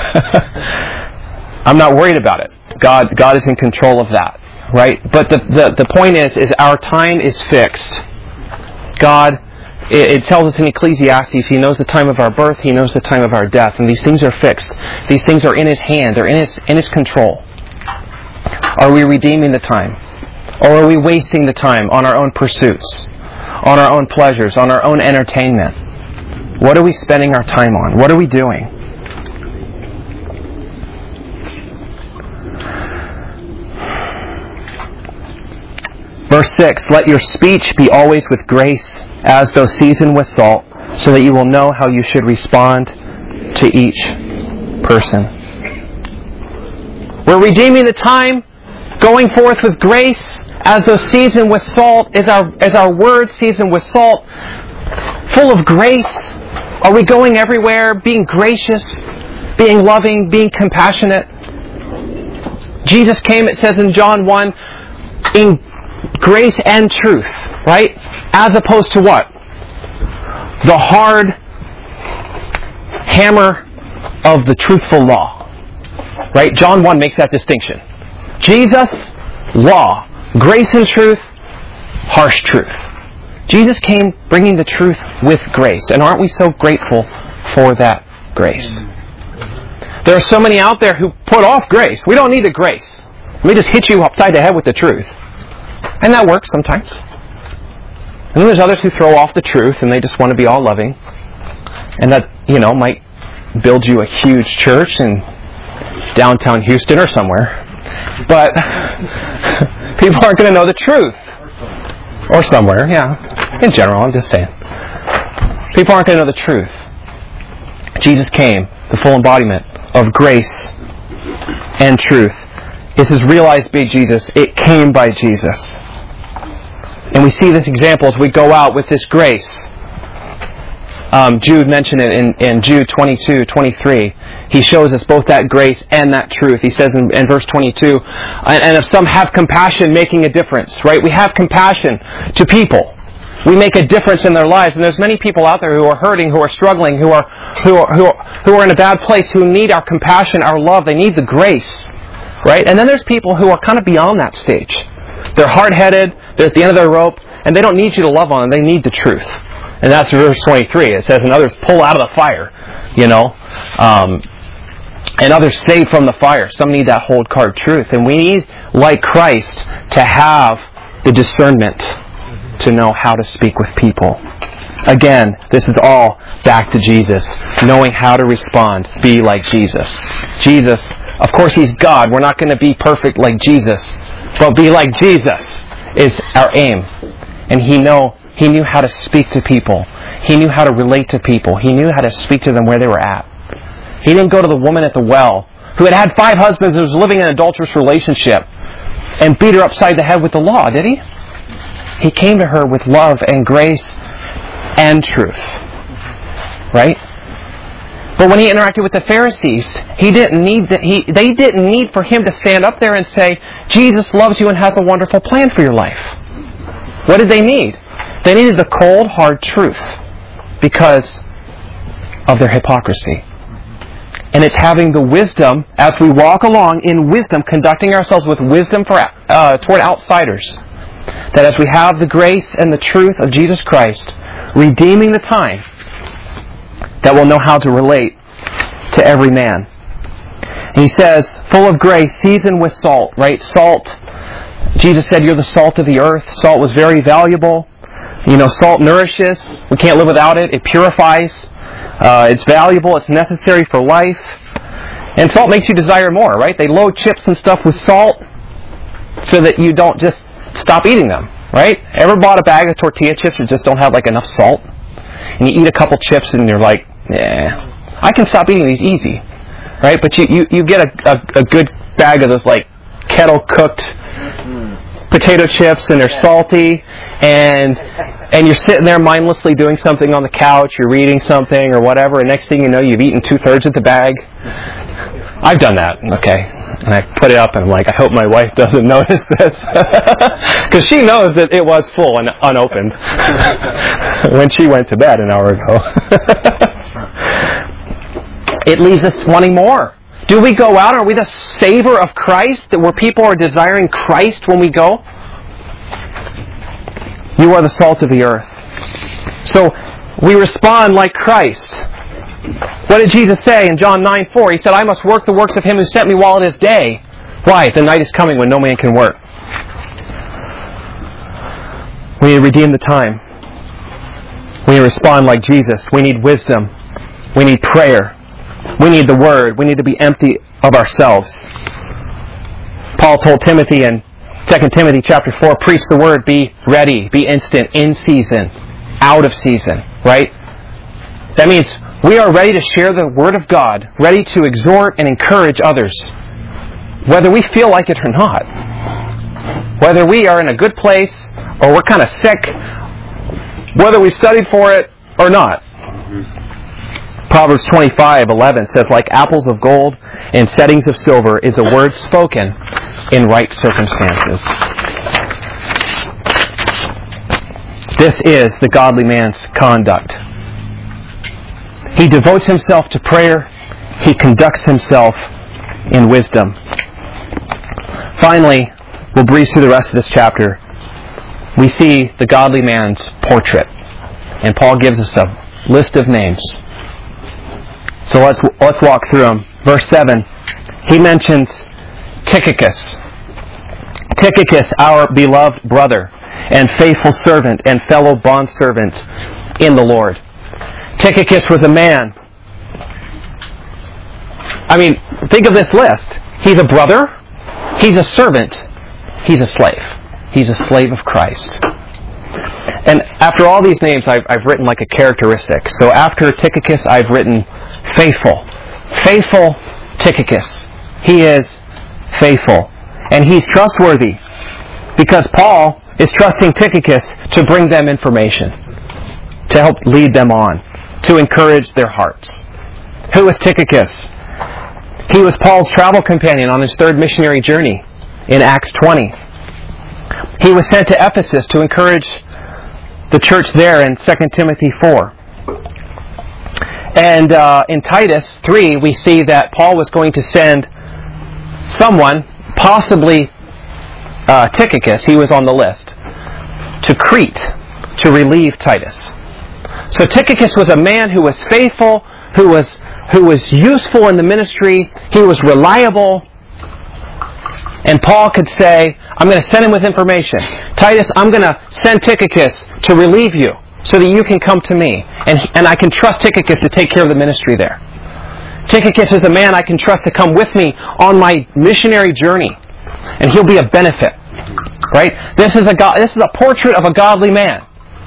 I'm not worried about it. God God is in control of that. Right? But the, the, the point is, is our time is fixed. God, it, it tells us in Ecclesiastes, He knows the time of our birth, He knows the time of our death, and these things are fixed. These things are in His hand, they're in His, in His control. Are we redeeming the time? Or are we wasting the time on our own pursuits, on our own pleasures, on our own entertainment? What are we spending our time on? What are we doing? Verse six, let your speech be always with grace, as though seasoned with salt, so that you will know how you should respond to each person. We're redeeming the time, going forth with grace, as though seasoned with salt. Is our, is our word seasoned with salt, full of grace? Are we going everywhere, being gracious, being loving, being compassionate? Jesus came, it says in John one, in grace and truth, right? As opposed to what? The hard hammer of the truthful law. Right? John one makes that distinction. Jesus, law. Grace and truth, harsh truth. Jesus came bringing the truth with grace. And aren't we so grateful for that grace? There are so many out there who put off grace. We don't need the grace. Let me just hit you upside the head with the truth. And that works sometimes. And then there's others who throw off the truth and they just want to be all loving. And that, you know, might build you a huge church in downtown Houston or somewhere. But people aren't going to know the truth. Or somewhere, yeah. In general, I'm just saying. People aren't going to know the truth. Jesus came, the full embodiment of grace and truth. This is realized by Jesus. It came by Jesus. And we see this example as we go out with this grace. Um, Jude mentioned it in, in Jude twenty-two, twenty-three. He shows us both that grace and that truth. He says in, in verse twenty-two, and if some have compassion, making a difference, right? We have compassion to people. we make a difference in their lives. And there's many people out there who are hurting, who are struggling, who are who are, who are, who are in a bad place, who need our compassion, our love. They need the grace, right? And then there's people who are kind of beyond that stage. They're hard-headed, they're at the end of their rope, and they don't need you to love on them. They need the truth. And that's verse twenty-three. It says, and others pull out of the fire, you know, um, and others save from the fire. Some need that hold hard truth. And we need, like Christ, to have the discernment to know how to speak with people. Again, this is all back to Jesus. Knowing how to respond. Be like Jesus. Jesus, of course, He's God. We're not going to be perfect like Jesus. But be like Jesus is our aim. And He know He knew how to speak to people. He knew how to relate to people. He knew how to speak to them where they were at. He didn't go to the woman at the well who had had five husbands and was living in an adulterous relationship and beat her upside the head with the law, did He? He came to her with love and grace and truth. Right? But when He interacted with the Pharisees, he didn't need that. He they didn't need for Him to stand up there and say, Jesus loves you and has a wonderful plan for your life. What did they need? They needed the cold, hard truth because of their hypocrisy. And it's having the wisdom, as we walk along in wisdom, conducting ourselves with wisdom for, uh, toward outsiders, that as we have the grace and the truth of Jesus Christ, redeeming the time, that we'll know how to relate to every man. And He says, full of grace, seasoned with salt, right? Salt, Jesus said, you're the salt of the earth. Salt was very valuable. You know, salt nourishes. We can't live without it. It purifies. Uh, it's valuable. It's necessary for life. And salt makes you desire more, right? They load chips and stuff with salt so that you don't just stop eating them, right? Ever bought a bag of tortilla chips that just don't have like enough salt? And you eat a couple chips and you're like, yeah, I can stop eating these easy, right? But you, you, you get a, a, a good bag of those like kettle cooked potato chips and they're salty and and you're sitting there mindlessly doing something on the couch, you're reading something or whatever, and next thing you know you've eaten two-thirds of the bag. I've done that, okay. And I put it up and I'm like, I hope my wife doesn't notice this. Because she knows that it was full and unopened when she went to bed an hour ago. It leaves us wanting more. Do we go out? Are we the savor of Christ? That where people are desiring Christ when we go? You are the salt of the earth. So we respond like Christ. What did Jesus say in John nine four? He said, I must work the works of Him who sent me while it is day. Why? The night is coming when no man can work. We need to redeem the time. We need to respond like Jesus. We need wisdom. We need prayer. We need the Word. We need to be empty of ourselves. Paul told Timothy in Second Timothy chapter four, preach the Word, be ready, be instant, in season, out of season, right? That means we are ready to share the Word of God, ready to exhort and encourage others, whether we feel like it or not. Whether we are in a good place or we're kind of sick, whether we studied for it or not. Proverbs twenty-five eleven says, like apples of gold in settings of silver is a word spoken in right circumstances. This is the godly man's conduct. He devotes himself to prayer. He conducts himself in wisdom. Finally, we'll breeze through the rest of this chapter. We see the godly man's portrait. And Paul gives us a list of names. So let's let's walk through them. Verse seven, he mentions Tychicus. Tychicus, our beloved brother and faithful servant and fellow bondservant in the Lord. Tychicus was a man. I mean, think of this list. He's a brother. He's a servant. He's a slave. He's a slave of Christ. And after all these names, I've, I've written like a characteristic. So after Tychicus, I've written faithful. Faithful Tychicus. He is faithful. And he's trustworthy because Paul is trusting Tychicus to bring them information, to help lead them on, to encourage their hearts. Who is Tychicus? He was Paul's travel companion on his third missionary journey in Acts twenty. He was sent to Ephesus to encourage the church there in Second Timothy four. And uh, in Titus three, we see that Paul was going to send someone, possibly uh, Tychicus, he was on the list, to Crete to relieve Titus. So Tychicus was a man who was faithful, who was who was useful in the ministry, he was reliable, and Paul could say, I'm going to send him with information. Titus, I'm going to send Tychicus to relieve you so that you can come to me. And, and I can trust Tychicus to take care of the ministry there. Tychicus is a man I can trust to come with me on my missionary journey. And he'll be a benefit. Right? This is a God, this is a portrait of a godly man.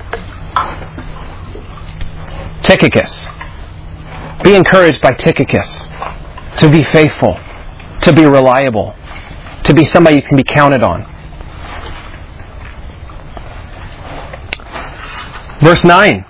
Tychicus. Be encouraged by Tychicus to be faithful, to be reliable, to be somebody you can be counted on. Verse nine.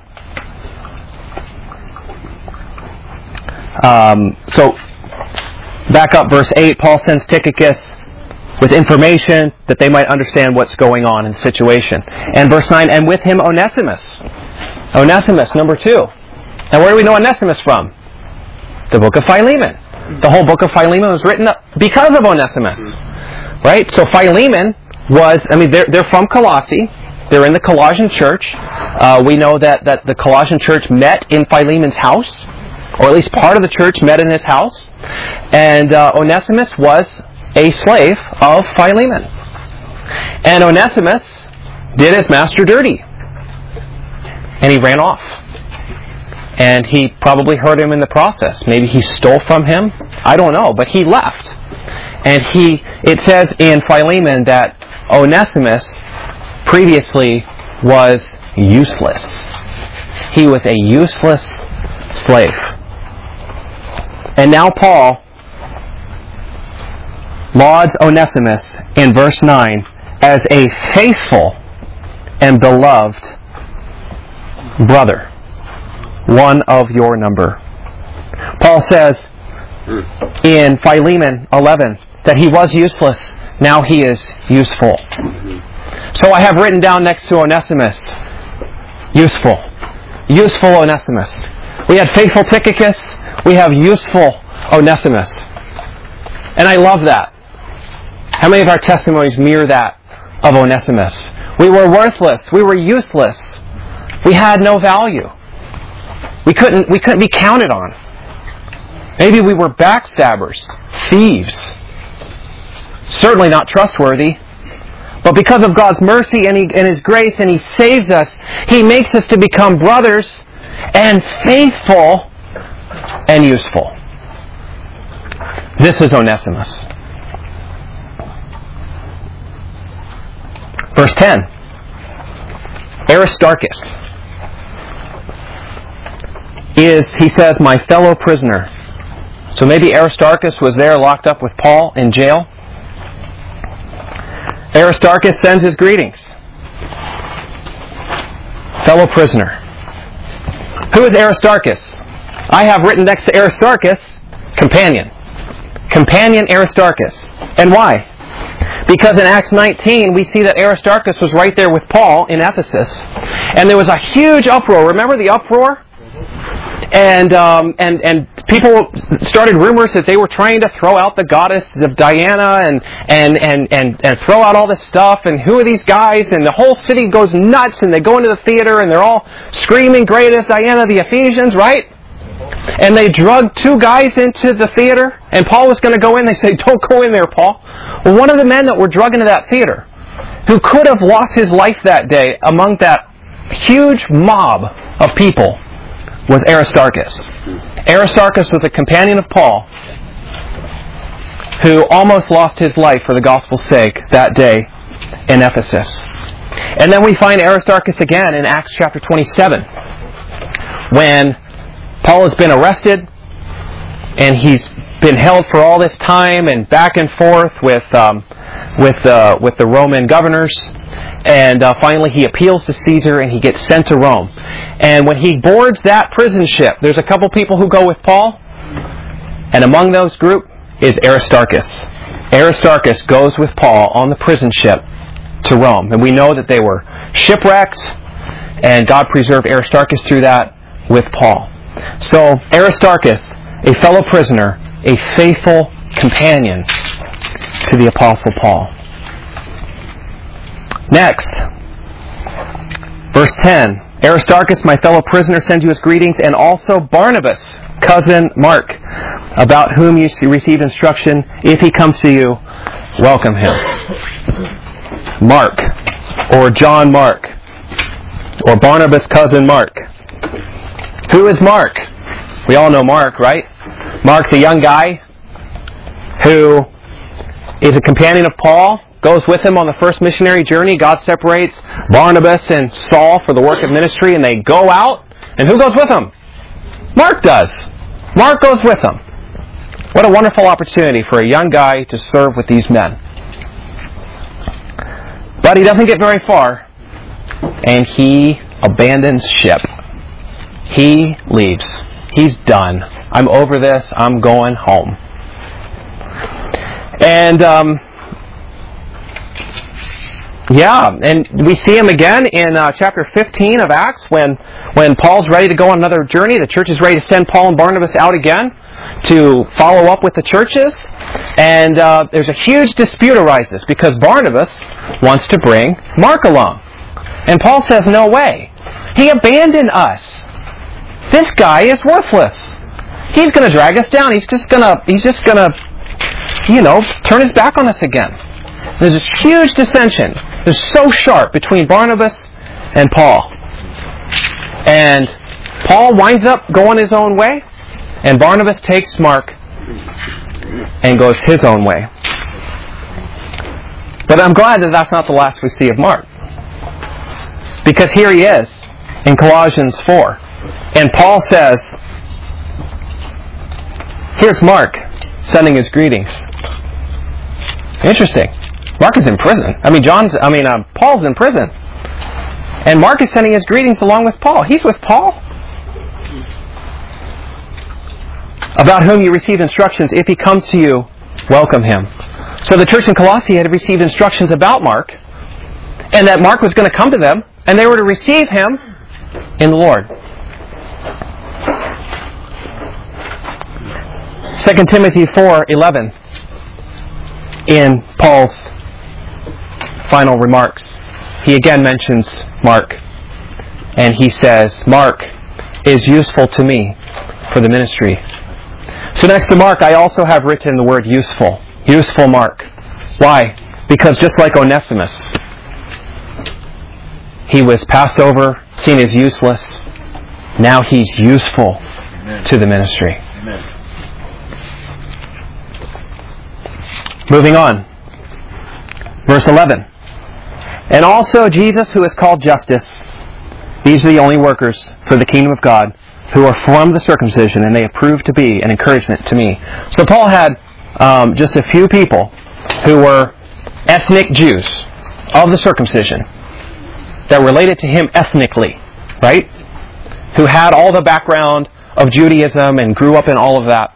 Um, so, back up verse eight, Paul sends Tychicus with information that they might understand what's going on in the situation. And verse nine, and with him Onesimus. Onesimus, number two. And where do we know Onesimus from? The book of Philemon. The whole book of Philemon was written because of Onesimus. Right? So Philemon was, I mean, they're, they're from Colossae. They're in the Colossian church. Uh, we know that, that the Colossian church met in Philemon's house, or at least part of the church met in his house. And uh, Onesimus was a slave of Philemon. And Onesimus did his master dirty. And he ran off. And he probably hurt him in the process. Maybe he stole from him. I don't know. But he left. And he, it says in Philemon that Onesimus previously was useless. He was a useless slave. And now Paul lauds Onesimus in verse nine as a faithful and beloved brother, one of your number. Paul says in Philemon eleven that he was useless, now he is useful. So I have written down next to Onesimus, useful. Useful Onesimus. We had faithful Tychicus, we have useful Onesimus. And I love that. How many of our testimonies mirror that of Onesimus? We were worthless, we were useless, we had no value. We couldn't, we couldn't be counted on. Maybe we were backstabbers, thieves. Certainly not trustworthy. But because of God's mercy and, he, and His grace, and He saves us, He makes us to become brothers and faithful and useful. This is Onesimus. Verse ten. Aristarchus is, he says, my fellow prisoner. So maybe Aristarchus was there locked up with Paul in jail. Aristarchus sends his greetings. Fellow prisoner. Who is Aristarchus? I have written next to Aristarchus, companion. Companion Aristarchus. And why? Because in Acts nineteen, we see that Aristarchus was right there with Paul in Ephesus. And there was a huge uproar. Remember the uproar? And um, and and people started rumors that they were trying to throw out the goddess of Diana and and, and, and and throw out all this stuff. And who are these guys? And the whole city goes nuts. And they go into the theater and they're all screaming, "Great is Diana, the Ephesians!" Right? And they drugged two guys into the theater. And Paul was going to go in. They say, "Don't go in there, Paul." Well, one of the men that were drugged into that theater, who could have lost his life that day among that huge mob of people, was Aristarchus. Aristarchus was a companion of Paul who almost lost his life for the gospel's sake that day in Ephesus. And then we find Aristarchus again in Acts chapter twenty-seven, when Paul has been arrested and he's been held for all this time and back and forth with um, with uh, with the Roman governors. And uh, finally he appeals to Caesar and he gets sent to Rome. And when he boards that prison ship, there's a couple people who go with Paul. And among those group is Aristarchus. Aristarchus goes with Paul on the prison ship to Rome. And we know that they were shipwrecked And God preserved Aristarchus through that with Paul. So Aristarchus, a fellow prisoner, a faithful companion to the Apostle Paul. Next, verse ten. Aristarchus, my fellow prisoner, sends you his greetings, and also Barnabas, cousin Mark, about whom you received instruction. If he comes to you, welcome him. Mark, or John Mark, or Barnabas' cousin Mark. Who is Mark? We all know Mark, right? Mark, the young guy who is a companion of Paul, goes with him on the first missionary journey. God separates Barnabas and Saul for the work of ministry, and they go out. And who goes with them? Mark does. Mark goes with them. What a wonderful opportunity for a young guy to serve with these men. But he doesn't get very far, and he abandons ship. He leaves. He's done. I'm over this. I'm going home. And, um, yeah, and we see him again in uh, chapter fifteen of Acts when, when Paul's ready to go on another journey. The church is ready to send Paul and Barnabas out again to follow up with the churches. And uh, there's a huge dispute arises because Barnabas wants to bring Mark along. And Paul says, no way. He abandoned us. This guy is worthless. He's going to drag us down. He's just going to, he's just going to, you know, turn his back on us again. There's this huge dissension. It's so sharp between Barnabas and Paul. And Paul winds up going his own way, and Barnabas takes Mark and goes his own way. But I'm glad that that's not the last we see of Mark. Because here he is in Colossians four. And Paul says, here's Mark sending his greetings. Interesting. Mark is in prison. I mean, John's. I mean, uh, Paul's in prison, and Mark is sending his greetings along with Paul. He's with Paul, about whom you received instructions. If he comes to you, welcome him. So the church in Colossae had received instructions about Mark, and that Mark was going to come to them, and they were to receive him in the Lord. Second Timothy four eleven. In Paul's final remarks, he again mentions Mark, and he says, Mark is useful to me for the ministry. So next to Mark, I also have written the word useful. Useful Mark. Why? Because just like Onesimus, he was passed over, seen as useless. Now he's useful Amen. To the ministry. Amen. Moving on. Verse eleven. And also Jesus, who is called Justice. These are the only workers for the kingdom of God who are from the circumcision, and they have proved to be an encouragement to me. So Paul had um, just a few people who were ethnic Jews of the circumcision that related to him ethnically, right? Who had all the background of Judaism and grew up in all of that.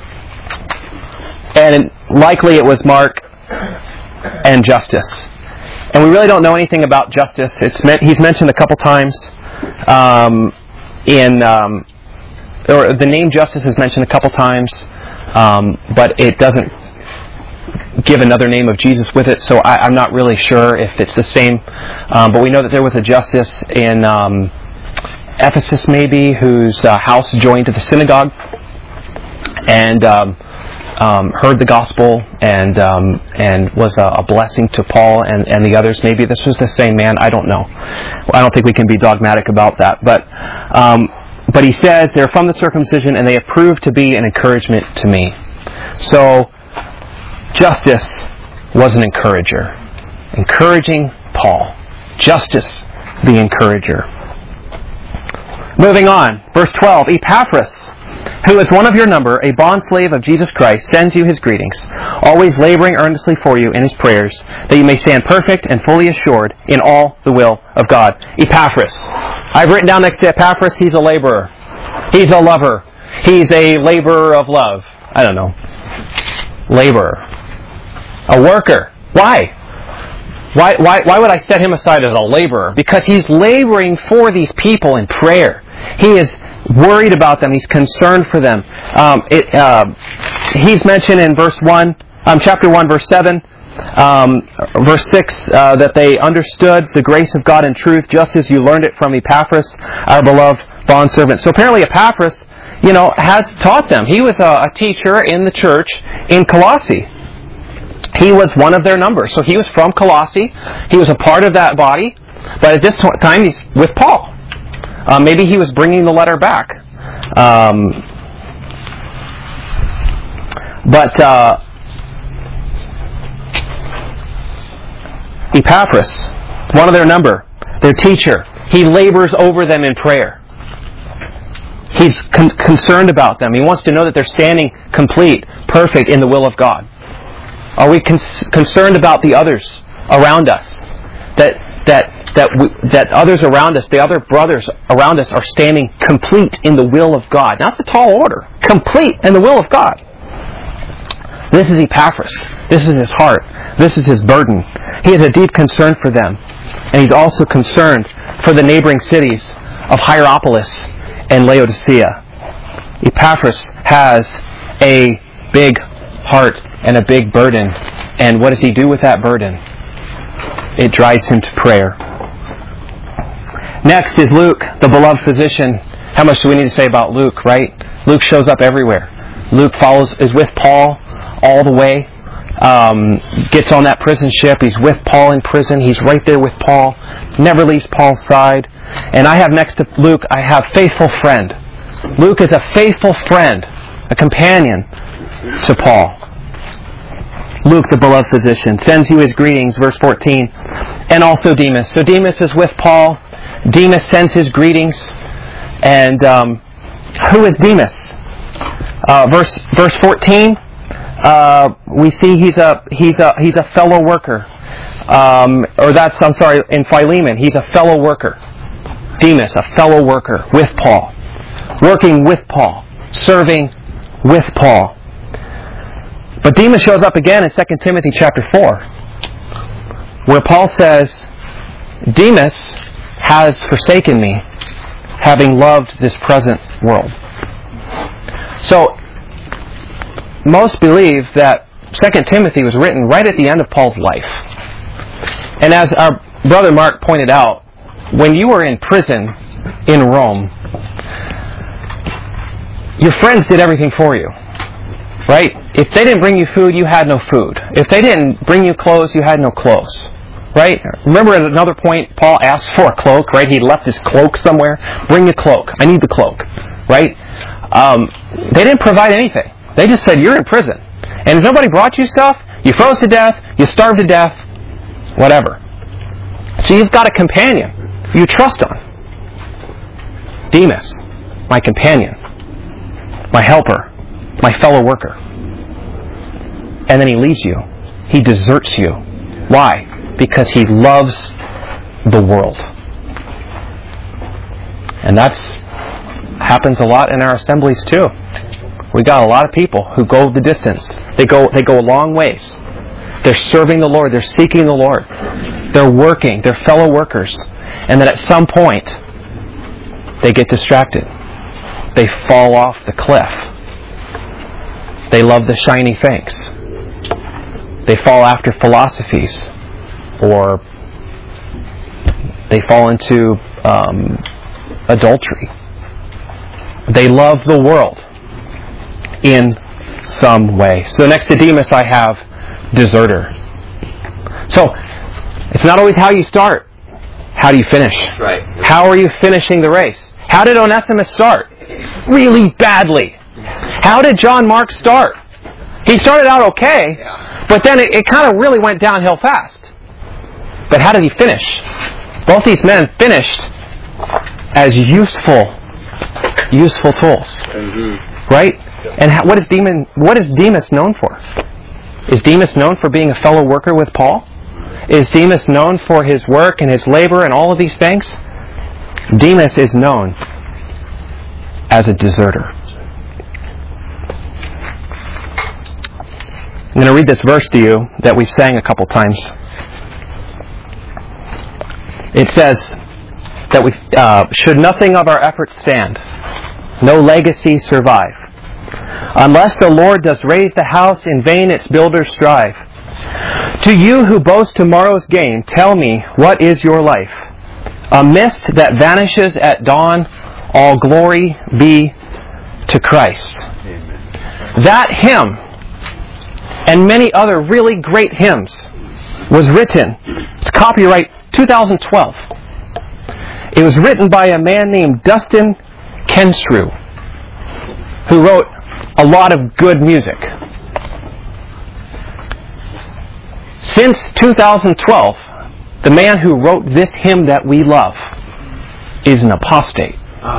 And likely it was Mark and Justus. And we really don't know anything about Justus. It's meant, he's mentioned a couple times um, in, um, or the name Justus is mentioned a couple times, um, but it doesn't give another name of Jesus with it, so I, I'm not really sure if it's the same. Um, but we know that there was a Justus in um, Ephesus, maybe, whose uh, house joined to the synagogue, and um, Um, heard the gospel and um, and was a, a blessing to Paul and, and the others. Maybe this was the same man. I don't know. I don't think we can be dogmatic about that. But um, but he says they're from the circumcision and they have proved to be an encouragement to me. So Justus was an encourager, encouraging Paul. Justus, the encourager. Moving on, verse twelve. Epaphras, who is one of your number, a bondslave of Jesus Christ, sends you his greetings, always laboring earnestly for you in his prayers, that you may stand perfect and fully assured in all the will of God. Epaphras. I've written down next to Epaphras, he's a laborer. He's a lover. He's a laborer of love. I don't know. Laborer. A worker. Why? Why, why, why would I set him aside as a laborer? Because he's laboring for these people in prayer. He is worried about them. He's concerned for them. Um, it, uh, he's mentioned in verse one, um, chapter one, verse seven, um, verse six, uh, that they understood the grace of God in truth, just as you learned it from Epaphras, our beloved bondservant. So apparently Epaphras, you know, has taught them. He was a, a teacher in the church in Colossae. He was one of their numbers. So he was from Colossae. He was a part of that body. But at this time, he's with Paul. Uh, maybe he was bringing the letter back. Um, but uh, Epaphras, one of their number, their teacher, he labors over them in prayer. He's con- concerned about them. He wants to know that they're standing complete, perfect in the will of God. Are we con- concerned about the others around us? That that that we, that others around us, the other brothers around us, are standing complete in the will of God. Now, that's a tall order. Complete in the will of God. This is Epaphras. This is his heart. This is his burden. He has a deep concern for them. And he's also concerned for the neighboring cities of Hierapolis and Laodicea. Epaphras has a big heart and a big burden. And what does he do with that burden? It drives him to prayer. Next is Luke, the beloved physician. How much do we need to say about Luke, right? Luke shows up everywhere. Luke follows, is with Paul all the way. Um, gets on that prison ship. He's with Paul in prison. He's right there with Paul. Never leaves Paul's side. And I have next to Luke, I have faithful friend. Luke is a faithful friend, a companion to Paul. Luke, the beloved physician, sends you his greetings, verse fourteen, and also Demas. So Demas is with Paul. Demas sends his greetings. And um, who is Demas? Uh, verse verse fourteen. Uh, we see he's a he's a he's a fellow worker, um, or that's I'm sorry in Philemon he's a fellow worker. Demas, a fellow worker with Paul, working with Paul, serving with Paul. But Demas shows up again in Second Timothy chapter four, where Paul says, "Demas has forsaken me, having loved this present world." So most believe that Second Timothy was written right at the end of Paul's life. And as our brother Mark pointed out, when you were in prison in Rome, your friends did everything for you. Right? If they didn't bring you food, you had no food. If they didn't bring you clothes, you had no clothes. Right? Remember at another point, Paul asked for a cloak, right? He left his cloak somewhere. Bring a cloak. I need the cloak. Right? Um, they didn't provide anything. They just said, you're in prison. And if nobody brought you stuff, you froze to death, you starved to death, whatever. So you've got a companion you trust on. Demas, my companion, my helper, my fellow worker. And then he leaves you. He deserts you. Why? Because he loves the world. And that's happens a lot in our assemblies too. We got a lot of people who go the distance. They go they go a long ways. They're serving the Lord. They're seeking the Lord. They're working. They're fellow workers. And then at some point, they get distracted. They fall off the cliff. They love the shiny things. They fall after philosophies. Or they fall into um, adultery. They love the world in some way. So next to Demas I have deserter. So it's not always how you start. How do you finish? Right. How are you finishing the race? How did Onesimus start? Really badly. How did John Mark start? He started out okay, Yeah. but then it, it kind of really went downhill fast. But how did he finish? Both these men finished as useful, useful tools. Mm-hmm. Right? And how, what is Demas, what is Demas known for? Is Demas known for being a fellow worker with Paul? Is Demas known for his work and his labor and all of these things? Demas is known as a deserter. I'm going to read this verse to you that we've sang a couple times. It says that we uh, should nothing of our efforts stand, no legacy survive. Unless the Lord does raise the house, in vain its builders strive. To you who boast tomorrow's gain, tell me, what is your life? A mist that vanishes at dawn, all glory be to Christ. Amen. That hymn, and many other really great hymns, was written, it's copyright two thousand twelve. It was written by a man named Dustin Kensrue, who wrote a lot of good music. Since two thousand twelve, the man who wrote this hymn that we love is an apostate.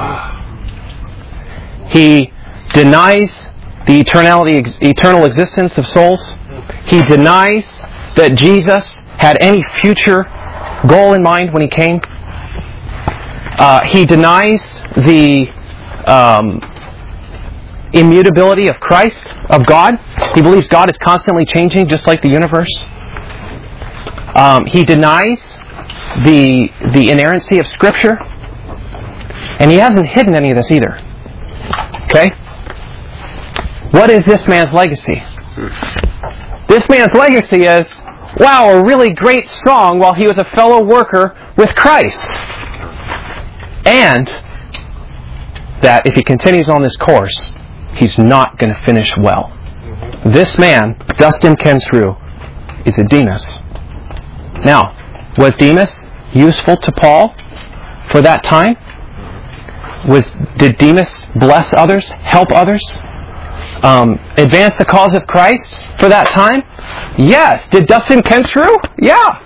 He denies the eternality, eternal existence of souls. He denies that Jesus had any future goal in mind when He came. Uh, he denies the um, immutability of Christ, of God. He believes God is constantly changing, just like the universe. Um, he denies the the inerrancy of Scripture, and he hasn't hidden any of this either. Okay? What is this man's legacy? This man's legacy is, wow, a really great song while he was a fellow worker with Christ. And that if he continues on this course, he's not going to finish well. This man, Dustin Kensrue, is a Demas. Now, was Demas useful to Paul for that time? Was did Demas bless others, help others, um, advance the cause of Christ for that time? Yes. Did Dustin Kensrue? Yeah.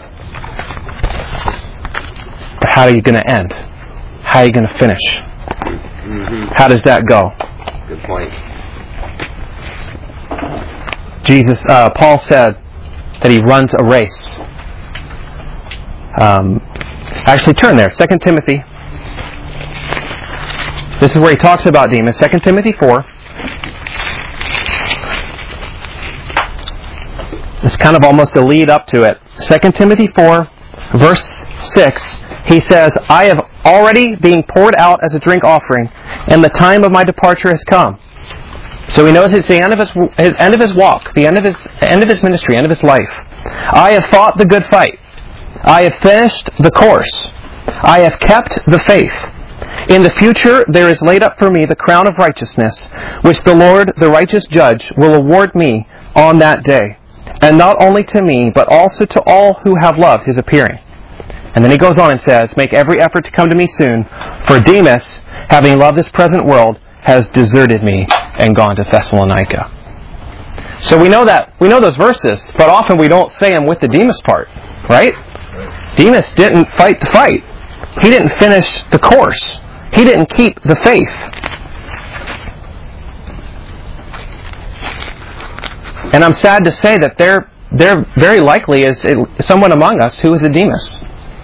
But how are you going to end? How are you going to finish? Mm-hmm. How does that go? Good point. Jesus, uh, Paul said that he runs a race. Um, actually, turn there. Second Timothy. This is where he talks about Demas. Second Timothy four. It's kind of almost a lead up to it. Second Timothy four, verse six. He says, I have already being poured out as a drink offering, and the time of my departure has come. So he knows it's the end of his, his end of his walk, the end of his end of his ministry, end of his life. I have fought the good fight. I have finished the course. I have kept the faith. In the future there is laid up for me the crown of righteousness, which the Lord, the righteous judge, will award me on that day. And not only to me, but also to all who have loved His appearing. And then he goes on and says, make every effort to come to me soon, for Demas, having loved this present world, has deserted me and gone to Thessalonica. So we know that, we know those verses, but often we don't say them with the Demas part, right? Demas didn't fight the fight. He didn't finish the course. He didn't keep the faith. And I'm sad to say that there, there very likely is someone among us who is a Demas.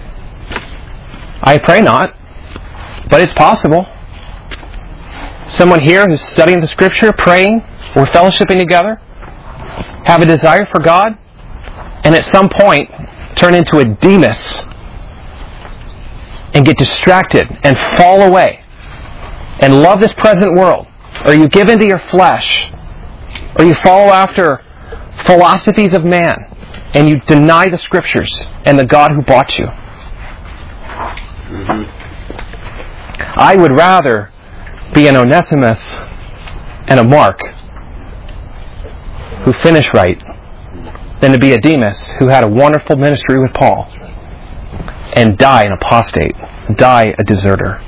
I pray not, but it's possible. Someone here who's studying the Scripture, praying, or fellowshipping together, have a desire for God, and at some point turn into a Demas and get distracted and fall away and love this present world, or you give into your flesh, or you follow after philosophies of man, and you deny the Scriptures and the God who bought you. Mm-hmm. I would rather be an Onesimus and a Mark who finish right than to be a Demas who had a wonderful ministry with Paul and die an apostate, die a deserter.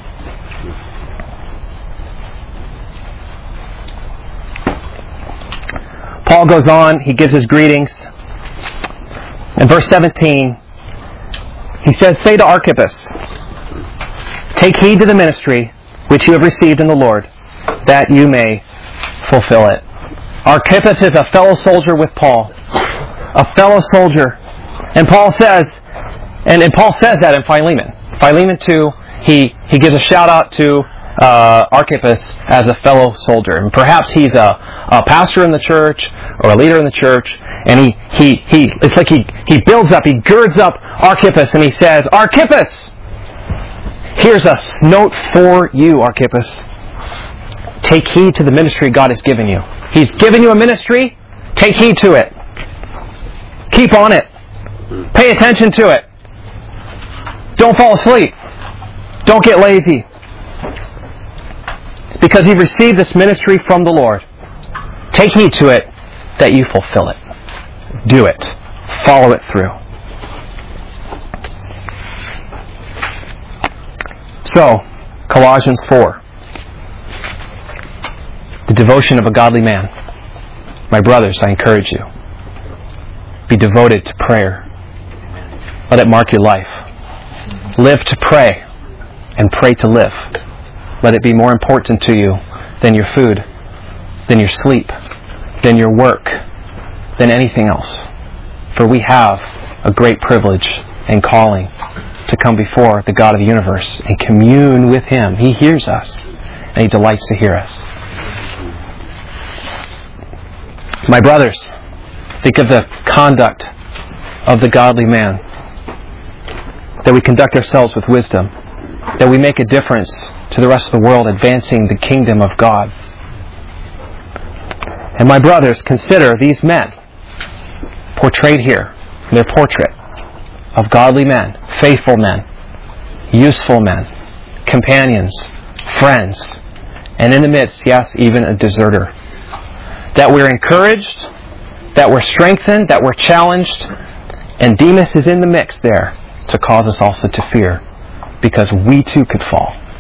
Paul goes on, he gives his greetings. In verse seventeen, he says, say to Archippus, take heed to the ministry which you have received in the Lord, that you may fulfill it. Archippus is a fellow soldier with Paul. A fellow soldier. And Paul says, and, and Paul says that in Philemon. Philemon two, he, he gives a shout out to uh, Archippus as a fellow soldier. And perhaps he's a, a pastor in the church or a leader in the church, and he, he, he it's like he, he builds up, he girds up Archippus, and he says, Archippus, Here's a note for you, Archippus. Take heed to the ministry God has given you. He's given you a ministry. Take heed to it. Keep on it. Pay attention to it. Don't fall asleep. Don't get lazy. Because you've received this ministry from the Lord. Take heed to it that you fulfill it. Do it. Follow it through. So, Colossians four. The devotion of a godly man. My brothers, I encourage you. Be devoted to prayer. Let it mark your life. Live to pray and pray to live. Let it be more important to you than your food, than your sleep, than your work, than anything else. For we have a great privilege and calling to come before the God of the universe and commune with Him. He hears us and He delights to hear us. My brothers, think of the conduct of the godly man. That we conduct ourselves with wisdom. That we make a difference to the rest of the world, advancing the kingdom of God. And my brothers, consider these men portrayed here, their portrait of godly men, faithful men, useful men, companions, friends, and in the midst, yes, even a deserter. That we're encouraged, that we're strengthened, that we're challenged, and Demas is in the mix there to cause us also to fear, because we too could fall.